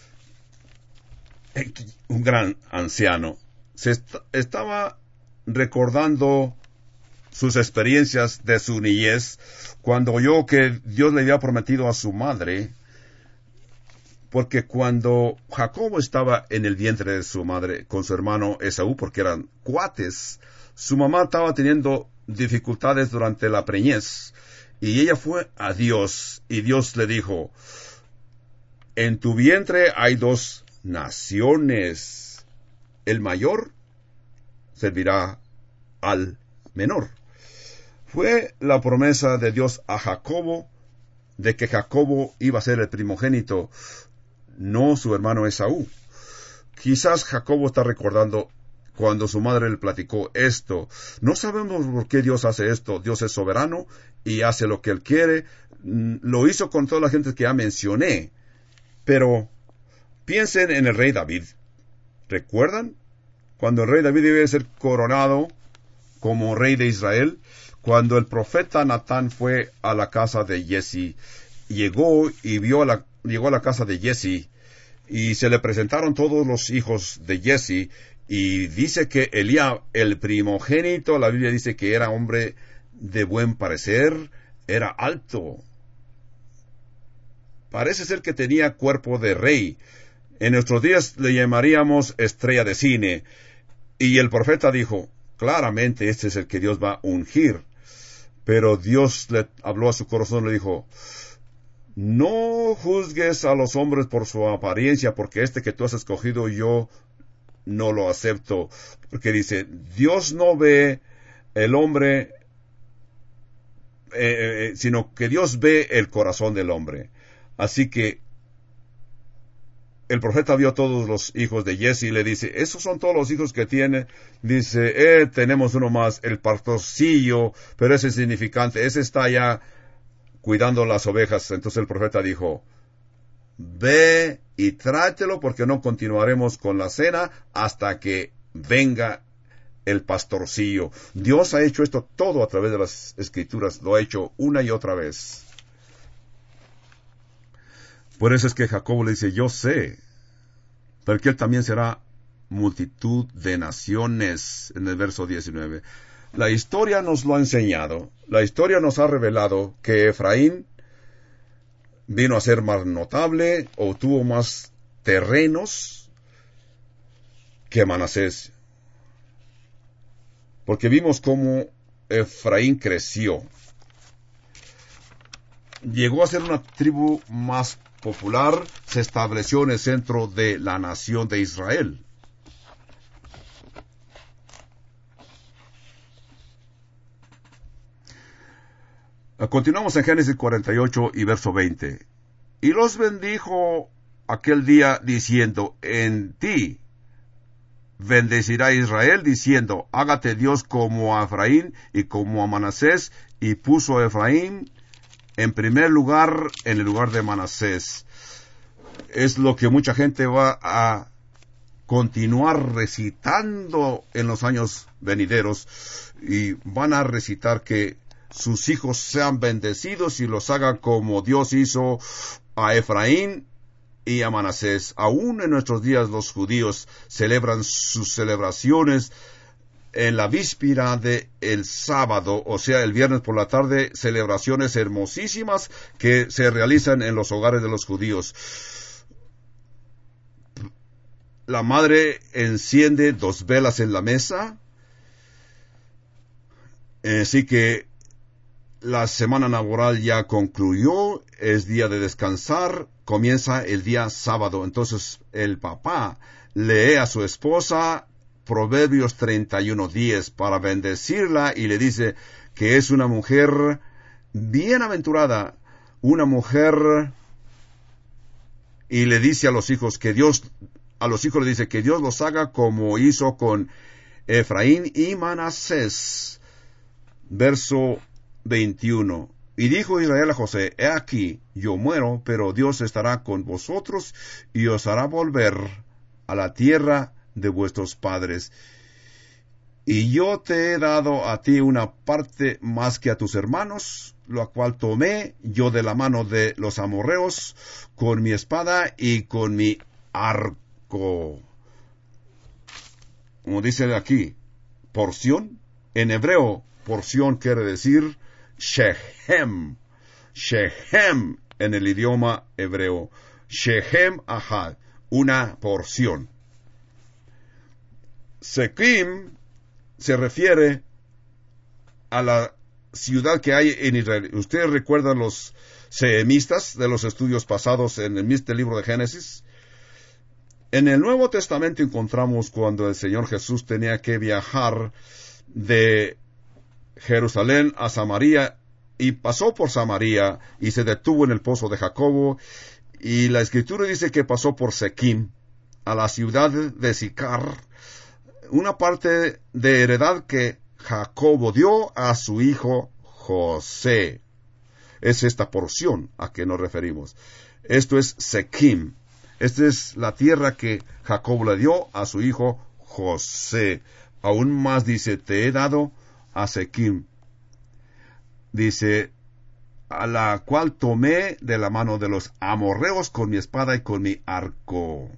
un gran anciano, se est- estaba recordando sus experiencias de su niñez, cuando oyó que Dios le había prometido a su madre, porque cuando Jacobo estaba en el vientre de su madre con su hermano Esaú, porque eran cuates, su mamá estaba teniendo dificultades durante la preñez, y ella fue a Dios, y Dios le dijo: en tu vientre hay dos naciones, el mayor servirá al menor. Fue la promesa de Dios a Jacobo, de que Jacobo iba a ser el primogénito, no su hermano Esaú. Quizás Jacobo está recordando cuando su madre le platicó esto. No sabemos por qué Dios hace esto. Dios es soberano y hace lo que Él quiere. Lo hizo con toda la gente que ya mencioné. Pero piensen en el rey David. ¿Recuerdan? Cuando el rey David debe ser coronado como rey de Israel, cuando el profeta Natán fue a la casa de Jesse, llegó y vio a la, llegó a la casa de Jesse, y se le presentaron todos los hijos de Jesse, y dice que Elías, el primogénito, la Biblia dice que era hombre de buen parecer, era alto. Parece ser que tenía cuerpo de rey. En nuestros días le llamaríamos estrella de cine. Y el profeta dijo: claramente este es el que Dios va a ungir. Pero Dios le habló a su corazón, le dijo: no juzgues a los hombres por su apariencia, porque este que tú has escogido yo no lo acepto. Porque dice, Dios no ve el hombre, eh, eh, sino que Dios ve el corazón del hombre. Así que el profeta vio a todos los hijos de Jesse y le dice: esos son todos los hijos que tiene. Dice: eh, tenemos uno más, el pastorcillo, pero ese es insignificante, ese está allá cuidando las ovejas. Entonces el profeta dijo: ve y tráetelo, porque no continuaremos con la cena hasta que venga el pastorcillo. Dios ha hecho esto todo a través de las Escrituras, lo ha hecho una y otra vez. Por eso es que Jacobo le dice: yo sé, porque él también será multitud de naciones, en el verso diecinueve. La historia nos lo ha enseñado, la historia nos ha revelado que Efraín vino a ser más notable, o tuvo más terrenos que Manasés. Porque vimos cómo Efraín creció. Llegó a ser una tribu más popular, se estableció en el centro de la nación de Israel. Continuamos en Génesis cuarenta y ocho y verso veinte. Y los bendijo aquel día diciendo: en ti bendecirá Israel, diciendo: hágate Dios como a Efraín y como a Manasés. Y puso a Efraín en primer lugar en el lugar de Manasés. Es lo que mucha gente va a continuar recitando en los años venideros, y van a recitar que sus hijos sean bendecidos y los haga como Dios hizo a Efraín y a Manasés. Aún en nuestros días los judíos celebran sus celebraciones en la víspera de el sábado, o sea, el viernes por la tarde, celebraciones hermosísimas que se realizan en los hogares de los judíos. La madre enciende dos velas en la mesa, así que la semana laboral ya concluyó, es día de descansar, comienza el día sábado. Entonces el papá lee a su esposa Proverbios treinta y uno diez para bendecirla, y le dice que es una mujer bienaventurada, una mujer, y le dice a los hijos que Dios, a los hijos le dice que Dios los haga como hizo con Efraín y Manasés. Verso veintiuno. Y dijo Israel a José: he aquí, yo muero, pero Dios estará con vosotros y os hará volver a la tierra de vuestros padres. Y yo te he dado a ti una parte más que a tus hermanos, lo cual tomé yo de la mano de los amorreos con mi espada y con mi arco. Como dice aquí, porción. En hebreo, porción quiere decir Shechem. Shechem en el idioma hebreo. Shechem Ahad, una porción. Sequim se refiere a la ciudad que hay en Israel. Ustedes recuerdan los seemistas de los estudios pasados en el mismo libro de Génesis. En el Nuevo Testamento encontramos cuando el Señor Jesús tenía que viajar de Jerusalén a Samaria, y pasó por Samaria y se detuvo en el pozo de Jacobo, y la Escritura dice que pasó por Sequim, a la ciudad de Sicar, una parte de heredad que Jacobo dio a su hijo José. Es esta porción a que nos referimos. Esto es Sequim. Esta es la tierra que Jacobo le dio a su hijo José. Aún más dice, te he dado a Sequim. Dice, a la cual tomé de la mano de los amorreos con mi espada y con mi arco.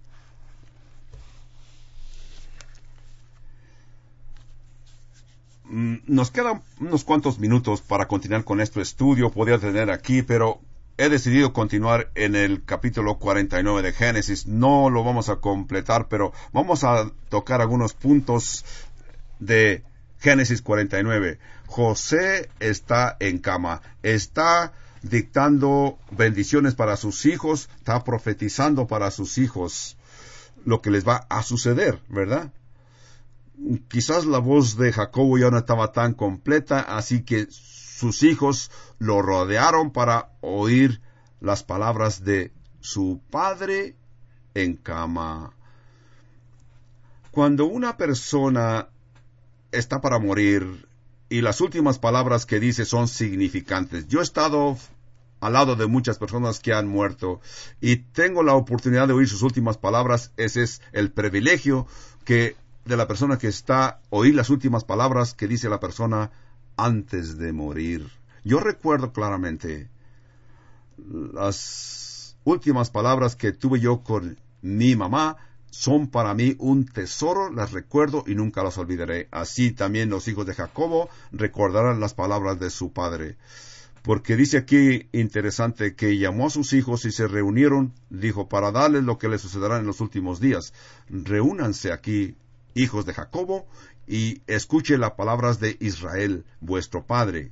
Nos quedan unos cuantos minutos para continuar con este estudio. Podría tener aquí, pero he decidido continuar en el capítulo cuarenta y nueve de Génesis. No lo vamos a completar, pero vamos a tocar algunos puntos de Génesis cuarenta y nueve. José está en cama, está dictando bendiciones para sus hijos, está profetizando para sus hijos lo que les va a suceder, ¿verdad? Quizás la voz de Jacobo ya no estaba tan completa, así que sus hijos lo rodearon para oír las palabras de su padre en cama. Cuando una persona está para morir y las últimas palabras que dice son significantes. Yo he estado al lado de muchas personas que han muerto y tengo la oportunidad de oír sus últimas palabras. Ese es el privilegio que de la persona que está, oír las últimas palabras que dice la persona antes de morir. Yo recuerdo claramente las últimas palabras que tuve yo con mi mamá. Son para mí un tesoro, las recuerdo y nunca las olvidaré. Así también los hijos de Jacobo recordarán las palabras de su padre. Porque dice aquí, interesante, que llamó a sus hijos y se reunieron, dijo, para darles lo que les sucederá en los últimos días. Reúnanse aquí, hijos de Jacobo, y escuchen las palabras de Israel, vuestro padre.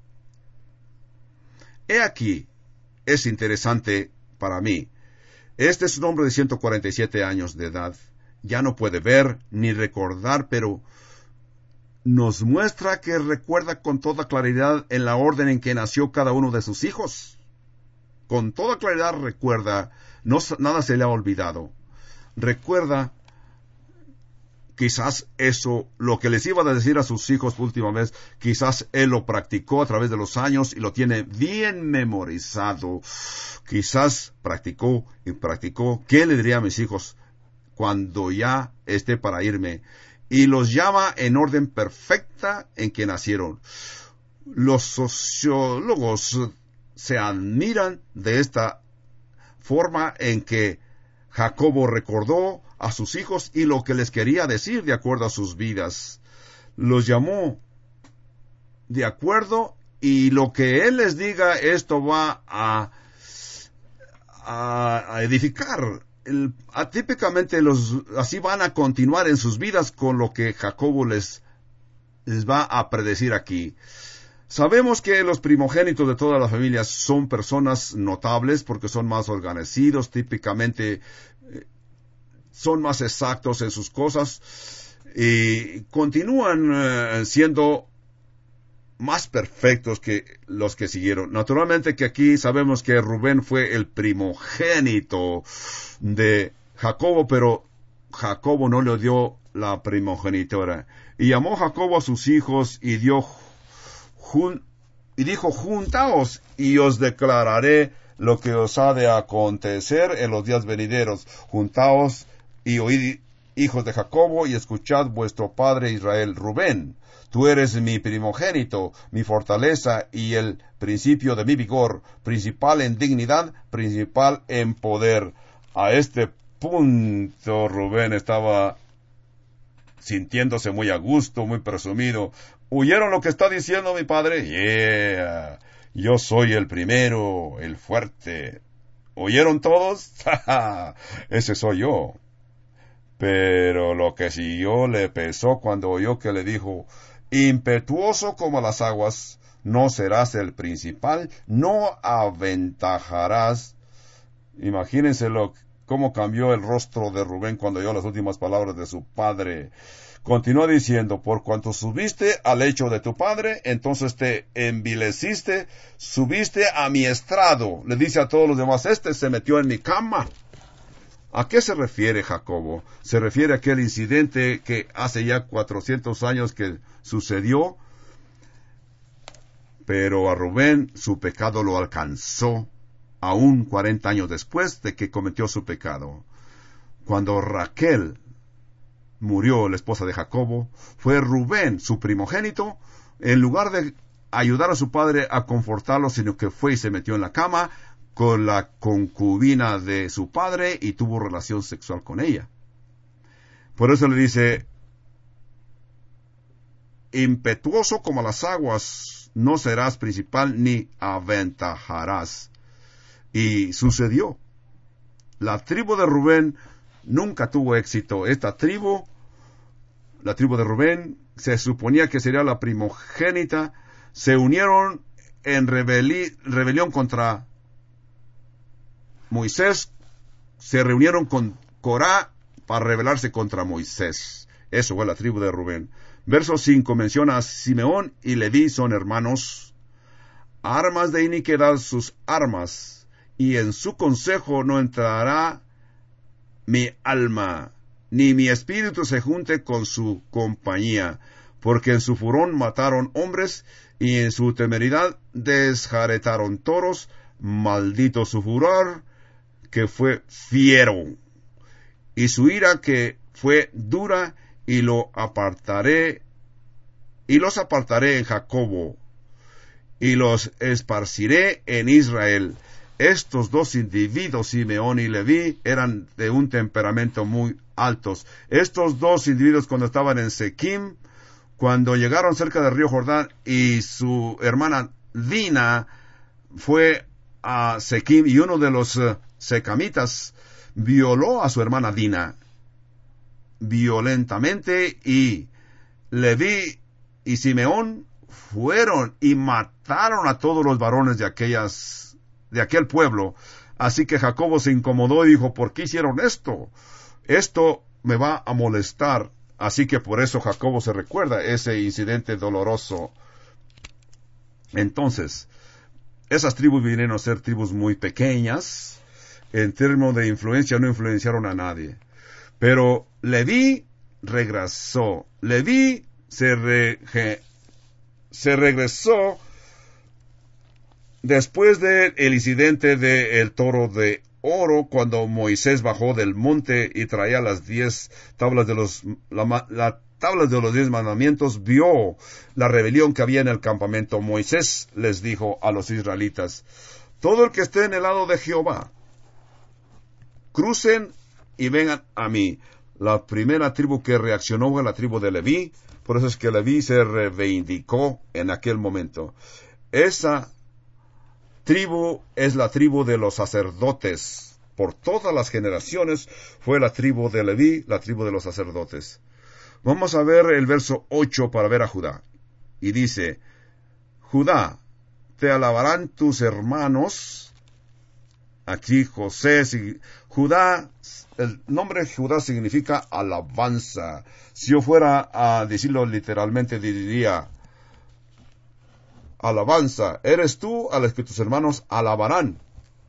He aquí, es interesante para mí. Este es un hombre de ciento cuarenta y siete años de edad. Ya no puede ver ni recordar, pero nos muestra que recuerda con toda claridad en la orden en que nació cada uno de sus hijos. Con toda claridad recuerda, no, nada se le ha olvidado. Recuerda, quizás eso, lo que les iba a decir a sus hijos por última vez, quizás él lo practicó a través de los años y lo tiene bien memorizado. Quizás practicó y practicó. ¿Qué le diría a mis hijos cuando ya esté para irme. Y los llama en orden perfecta en que nacieron. Los sociólogos se admiran de esta forma en que Jacobo recordó a sus hijos y lo que les quería decir de acuerdo a sus vidas. Los llamó de acuerdo, y lo que él les diga, esto va a, a, a edificar. El, a, típicamente los, así van a continuar en sus vidas con lo que Jacobo les, les va a predecir aquí. Sabemos que los primogénitos de todas las familias son personas notables porque son más organizados, típicamente eh, son más exactos en sus cosas y continúan eh, siendo más perfectos que los que siguieron. Naturalmente que aquí sabemos que Rubén fue el primogénito de Jacobo, pero Jacobo no le dio la primogenitura. Y llamó Jacobo a sus hijos y dio jun, y dijo: juntaos y os declararé lo que os ha de acontecer en los días venideros. Juntaos y oíd, hijos de Jacobo, y escuchad vuestro padre Israel. Rubén, tú eres mi primogénito, mi fortaleza y el principio de mi vigor, principal en dignidad, principal en poder. A este punto Rubén estaba sintiéndose muy a gusto, muy presumido. ¿Oyeron lo que está diciendo mi padre? Yeah, yo soy el primero, el fuerte. ¿Oyeron todos? Ese soy yo. Pero lo que siguió le pesó cuando oyó que le dijo: impetuoso como las aguas, no serás el principal, no aventajarás. Imagínense lo, cómo cambió el rostro de Rubén cuando oyó las últimas palabras de su padre. Continuó diciendo: por cuanto subiste al lecho de tu padre, entonces te envileciste, subiste a mi estrado. Le dice a todos los demás: este se metió en mi cama. ¿A qué se refiere Jacobo? Se refiere a aquel incidente que hace ya cuatrocientos años que sucedió, pero a Rubén su pecado lo alcanzó aún cuarenta años después de que cometió su pecado. Cuando Raquel murió, la esposa de Jacobo, fue Rubén, su primogénito, en lugar de ayudar a su padre a confortarlo, sino que fue y se metió en la cama con la concubina de su padre y tuvo relación sexual con ella. Por eso le dice: impetuoso como las aguas, no serás principal ni aventajarás. Y sucedió. La tribu de Rubén nunca tuvo éxito. Esta tribu, la tribu de Rubén, se suponía que sería la primogénita. Se unieron en rebeli- rebelión contra Moisés, se reunieron con Corá para rebelarse contra Moisés. Eso fue la tribu de Rubén. Verso cinco menciona a Simeón y Leví, son hermanos. Armas de iniquidad sus armas, y en su consejo no entrará mi alma, ni mi espíritu se junte con su compañía, porque en su furón mataron hombres, y en su temeridad desjaretaron toros. Maldito su furor, que fue fiero, y su ira que fue dura, y lo apartaré, y los apartaré en Jacobo, y los esparciré en Israel. Estos dos individuos, Simeón y Leví, eran de un temperamento muy altos. Estos dos individuos, cuando estaban en Sequim, cuando llegaron cerca del río Jordán, y su hermana Dina fue a Sequim, y uno de los uh, secamitas violó a su hermana Dina violentamente, y Leví y Simeón fueron y mataron a todos los varones de aquellas de aquel pueblo. Así que Jacobo se incomodó y dijo: ¿por qué hicieron esto? Esto me va a molestar. Así que por eso Jacobo se recuerda ese incidente doloroso. Entonces, esas tribus vinieron a ser tribus muy pequeñas. En términos de influencia, no influenciaron a nadie. Pero Leví regresó. Leví se, re, se regresó después del incidente del toro de oro cuando Moisés bajó del monte y traía las diez tablas de los, la, la tablas de los diez mandamientos, vio la rebelión que había en el campamento. Moisés les dijo a los israelitas: todo el que esté en el lado de Jehová, crucen y vengan a mí. La primera tribu que reaccionó fue la tribu de Leví, por eso es que Leví se reivindicó en aquel momento. Esa tribu es la tribu de los sacerdotes. Por todas las generaciones fue la tribu de Leví, la tribu de los sacerdotes. Vamos a ver el verso ocho para ver a Judá. Y dice: Judá, te alabarán tus hermanos. Aquí José, Judá, el nombre Judá significa alabanza. Si yo fuera a decirlo literalmente, diría: alabanza, eres tú a los que tus hermanos alabarán.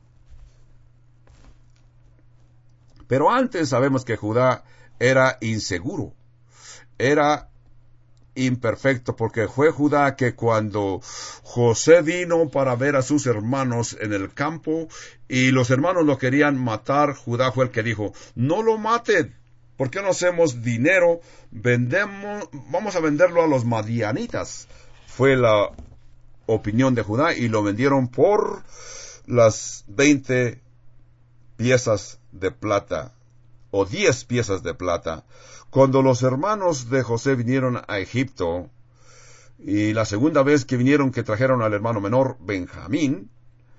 Pero antes sabemos que Judá era inseguro, era imperfecto, porque fue Judá que cuando José vino para ver a sus hermanos en el campo y los hermanos lo querían matar, Judá fue el que dijo: no lo maten, ¿por qué no hacemos dinero? Vendemos, vamos a venderlo a los madianitas. Fue la opinión de Judá y lo vendieron por las veinte piezas de plata o diez piezas de plata. Cuando los hermanos de José vinieron a Egipto, y la segunda vez que vinieron, que trajeron al hermano menor, Benjamín,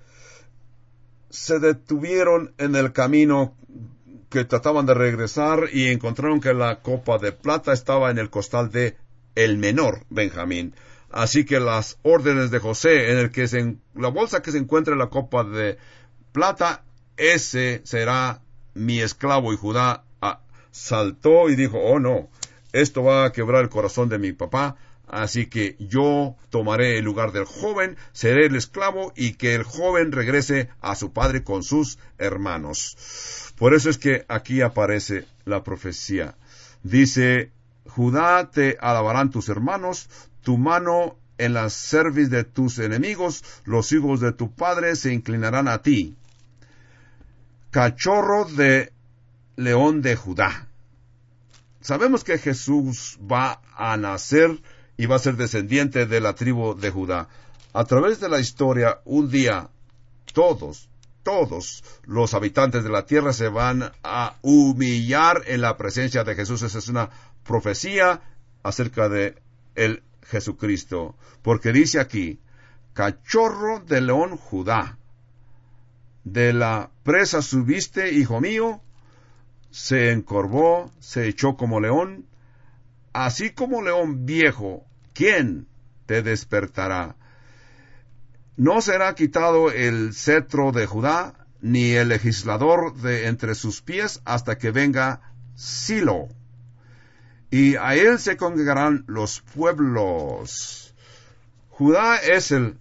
se detuvieron en el camino que trataban de regresar y encontraron que la copa de plata estaba en el costal de el menor, Benjamín. Así que las órdenes de José, en el que se, en la bolsa que se encuentra en la copa de plata, ese será mi esclavo. Y Judá saltó y dijo: oh no, esto va a quebrar el corazón de mi papá, así que yo tomaré el lugar del joven, seré el esclavo, y que el joven regrese a su padre con sus hermanos. Por eso es que aquí aparece la profecía. Dice: Judá, te alabarán tus hermanos, tu mano en la cerviz de tus enemigos, los hijos de tu padre se inclinarán a ti. Cachorro de león de Judá. Sabemos que Jesús va a nacer y va a ser descendiente de la tribu de Judá. A través de la historia, un día, todos, todos los habitantes de la tierra se van a humillar en la presencia de Jesús. Esa es una profecía acerca de el Jesucristo. Porque dice aquí: cachorro de león Judá, de la presa subiste, hijo mío, se encorvó, se echó como león, así como león viejo, ¿quién te despertará? No será quitado el cetro de Judá, ni el legislador de entre sus pies, hasta que venga Silo, y a él se congregarán los pueblos. Judá es el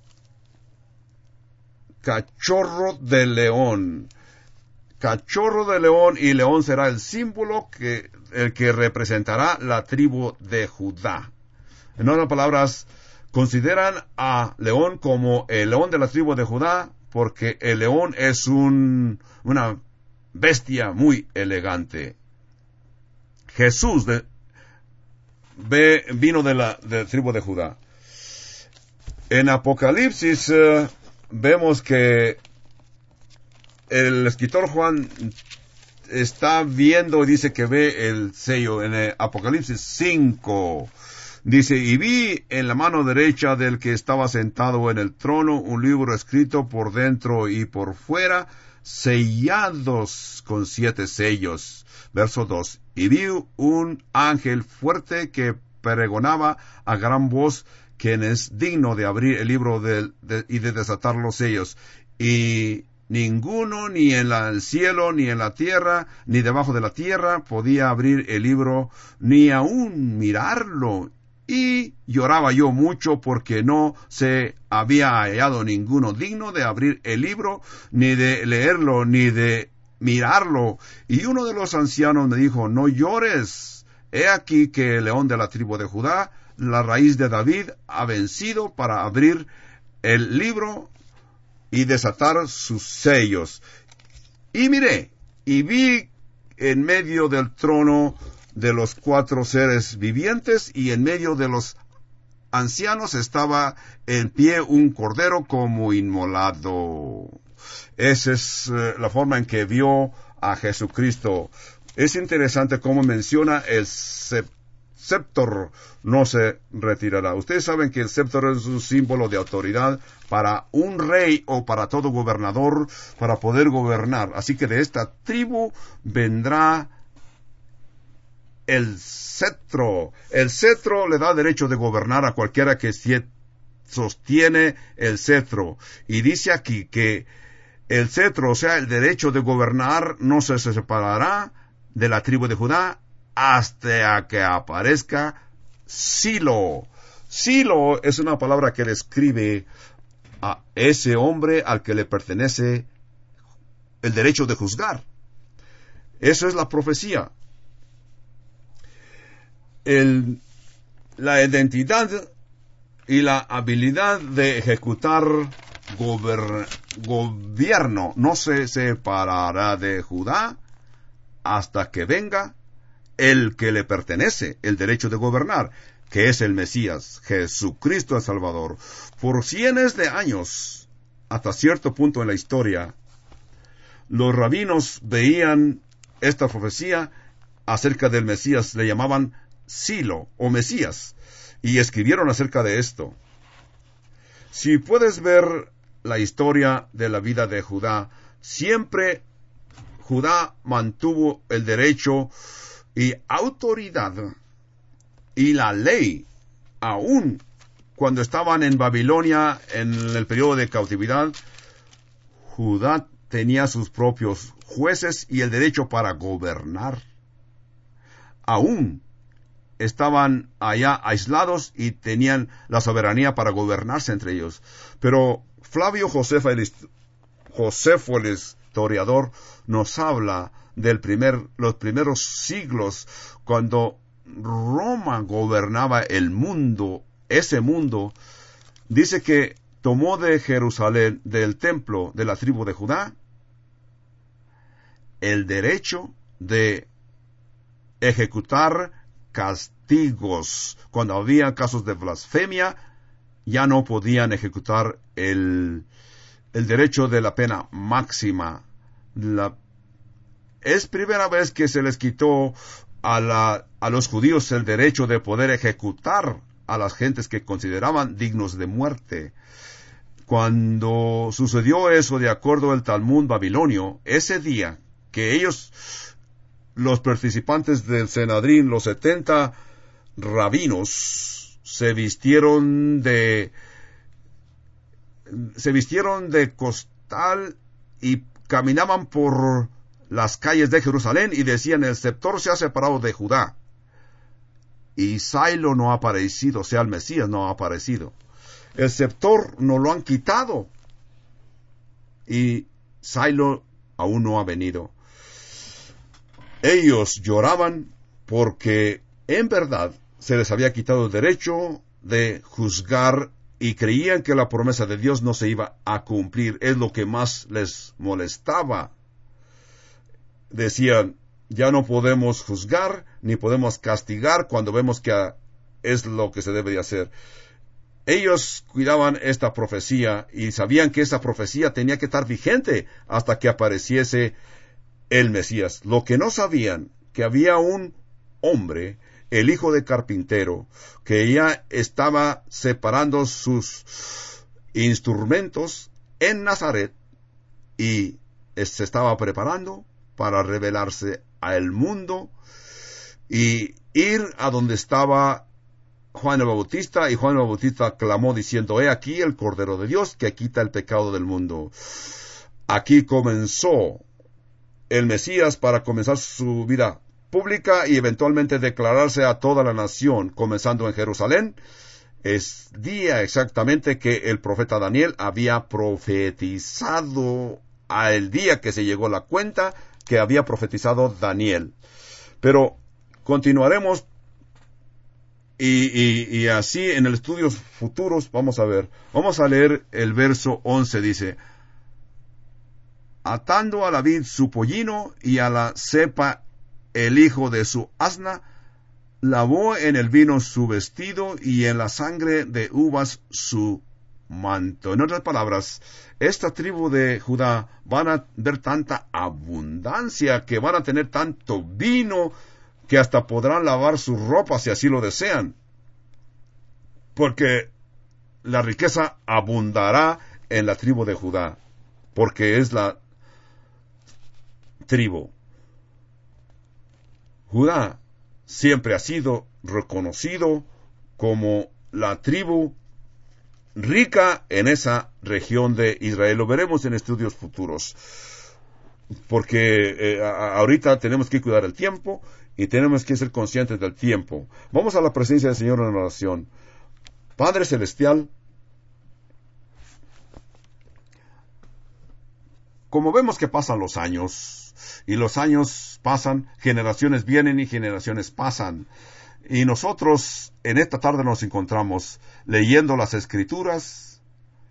cachorro de león. Cachorro de león, y león será el símbolo que el que representará la tribu de Judá. En otras palabras, consideran a león como el león de la tribu de Judá, porque el león es un, una bestia muy elegante. Jesús de, ve, vino de la, de la tribu de Judá. En Apocalipsis uh, vemos que el escritor Juan está viendo y dice que ve el sello en el Apocalipsis cinco. Dice: y vi en la mano derecha del que estaba sentado en el trono un libro escrito por dentro y por fuera, sellados con siete sellos. Verso dos. Y vi un ángel fuerte que pregonaba a gran voz: quien es digno de abrir el libro de, de, y de desatar los sellos. Y ninguno, ni en la, el cielo, ni en la tierra, ni debajo de la tierra, podía abrir el libro, ni aún mirarlo. Y lloraba yo mucho, porque no se había hallado ninguno digno de abrir el libro, ni de leerlo, ni de mirarlo. Y uno de los ancianos me dijo: no llores, he aquí que el león de la tribu de Judá, la raíz de David, ha vencido para abrir el libro y desatar sus sellos. Y miré, y vi en medio del trono de los cuatro seres vivientes, y en medio de los ancianos estaba en pie un cordero como inmolado. Esa es uh, la forma en que vio a Jesucristo. Es interesante cómo menciona el scepter no se retirará. Ustedes saben que el scepter es un símbolo de autoridad para un rey o para todo gobernador para poder gobernar. Así que de esta tribu vendrá el cetro. El cetro le da derecho de gobernar a cualquiera que sostiene el cetro. Y dice aquí que el cetro, o sea, el derecho de gobernar, no se separará de la tribu de Judá hasta que aparezca Silo. Silo es una palabra que describe a ese hombre al que le pertenece el derecho de juzgar. Eso es la profecía. El, la identidad y la habilidad de ejecutar gober, gobierno no se separará de Judá hasta que venga el que le pertenece el derecho de gobernar, que es el Mesías, Jesucristo el Salvador. Por cientos de años, hasta cierto punto en la historia, los rabinos veían esta profecía acerca del Mesías, le llamaban Silo o Mesías, y escribieron acerca de esto. Si puedes ver la historia de la vida de Judá, siempre Judá mantuvo el derecho y autoridad y la ley, aun cuando estaban en Babilonia en el periodo de cautividad. Judá tenía sus propios jueces y el derecho para gobernar. Aún estaban allá aislados y tenían la soberanía para gobernarse entre ellos. Pero Flavio Josefo, el, Josefo, el historiador, nos habla del primer, los primeros siglos, cuando Roma gobernaba el mundo. Ese mundo, dice que tomó de Jerusalén, del templo de la tribu de Judá, el derecho de ejecutar castigos. Cuando había casos de blasfemia, ya no podían ejecutar el, el derecho de la pena máxima. La, es primera vez que se les quitó a, la, a los judíos el derecho de poder ejecutar a las gentes que consideraban dignos de muerte. Cuando sucedió eso, de acuerdo al Talmud babilonio, ese día que ellos, los participantes del Senedrín, los setenta rabinos, se vistieron de se vistieron de costal y caminaban por las calles de Jerusalén y decían: el scepter se ha separado de Judá y Silo no ha aparecido, o sea, el Mesías no ha aparecido. El scepter no lo han quitado y Silo aún no ha venido. Ellos lloraban porque en verdad se les había quitado el derecho de juzgar y creían que la promesa de Dios no se iba a cumplir. Es lo que más les molestaba. Decían: ya no podemos juzgar ni podemos castigar cuando vemos que es lo que se debe de hacer. Ellos cuidaban esta profecía y sabían que esa profecía tenía que estar vigente hasta que apareciese el Mesías. Lo que no sabían, que había un hombre, el hijo de carpintero, que ya estaba separando sus instrumentos en Nazaret y se estaba preparando para revelarse al mundo y ir a donde estaba Juan el Bautista, y Juan el Bautista clamó diciendo: he aquí el Cordero de Dios que quita el pecado del mundo. Aquí comenzó el Mesías para comenzar su vida pública y eventualmente declararse a toda la nación, comenzando en Jerusalén. Es día exactamente que el profeta Daniel había profetizado, al día que se llegó la cuenta que había profetizado Daniel. Pero continuaremos y, y, y así en el estudios futuros vamos a ver. Vamos a leer el verso once, dice: atando a la vid su pollino y a la cepa el hijo de su asna, lavó en el vino su vestido y en la sangre de uvas su manto. En otras palabras, esta tribu de Judá van a ver tanta abundancia, que van a tener tanto vino, que hasta podrán lavar sus ropas si así lo desean, porque la riqueza abundará en la tribu de Judá, porque es la tribu. Judá siempre ha sido reconocido como la tribu rica en esa región de Israel. Lo veremos en estudios futuros, porque eh, a, ahorita tenemos que cuidar el tiempo y tenemos que ser conscientes del tiempo. Vamos a la presencia del Señor en oración. Padre Celestial, como vemos que pasan los años, y los años pasan, generaciones vienen y generaciones pasan, y nosotros en esta tarde nos encontramos leyendo las Escrituras,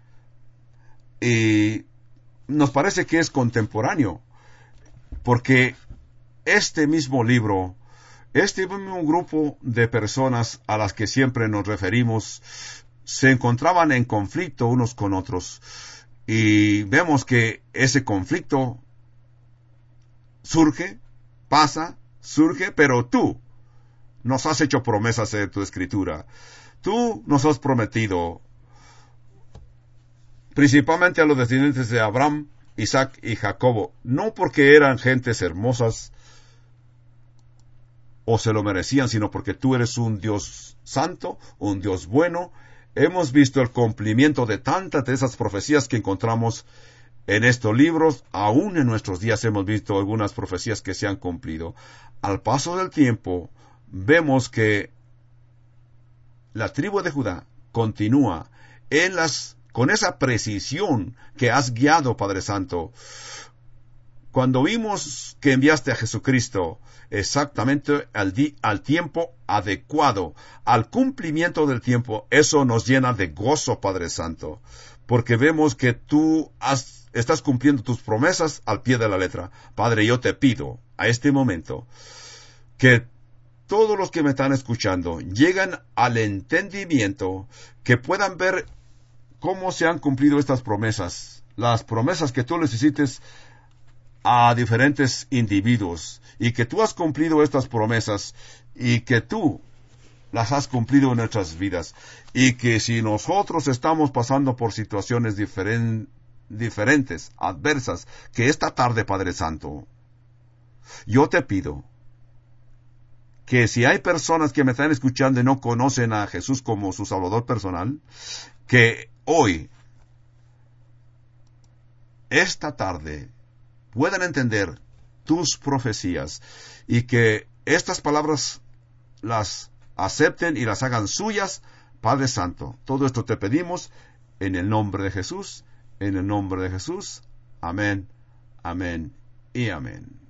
y nos parece que es contemporáneo, porque este mismo libro, este mismo grupo de personas a las que siempre nos referimos, se encontraban en conflicto unos con otros, y vemos que ese conflicto surge, pasa, surge, pero tú nos has hecho promesas en tu Escritura. Tú nos has prometido, principalmente a los descendientes de Abraham, Isaac y Jacobo, no porque eran gentes hermosas o se lo merecían, sino porque tú eres un Dios santo, un Dios bueno. Hemos visto el cumplimiento de tantas de esas profecías que encontramos en estos libros. Aún en nuestros días hemos visto algunas profecías que se han cumplido. Al paso del tiempo, vemos que la tribu de Judá continúa en las, con esa precisión que has guiado, Padre Santo. Cuando vimos que enviaste a Jesucristo exactamente al, di, al tiempo adecuado, al cumplimiento del tiempo, eso nos llena de gozo, Padre Santo, porque vemos que tú has, estás cumpliendo tus promesas al pie de la letra. Padre, yo te pido a este momento que todos los que me están escuchando lleguen al entendimiento, que puedan ver cómo se han cumplido estas promesas, las promesas que tú necesites a diferentes individuos, y que tú has cumplido estas promesas, y que tú las has cumplido en nuestras vidas, y que si nosotros estamos pasando por situaciones diferen, diferentes, adversas, que esta tarde, Padre Santo, yo te pido que si hay personas que me están escuchando y no conocen a Jesús como su Salvador personal, que hoy, esta tarde, puedan entender tus profecías y que estas palabras las acepten y las hagan suyas, Padre Santo. Todo esto te pedimos en el nombre de Jesús, en el nombre de Jesús. Amén, amén y amén.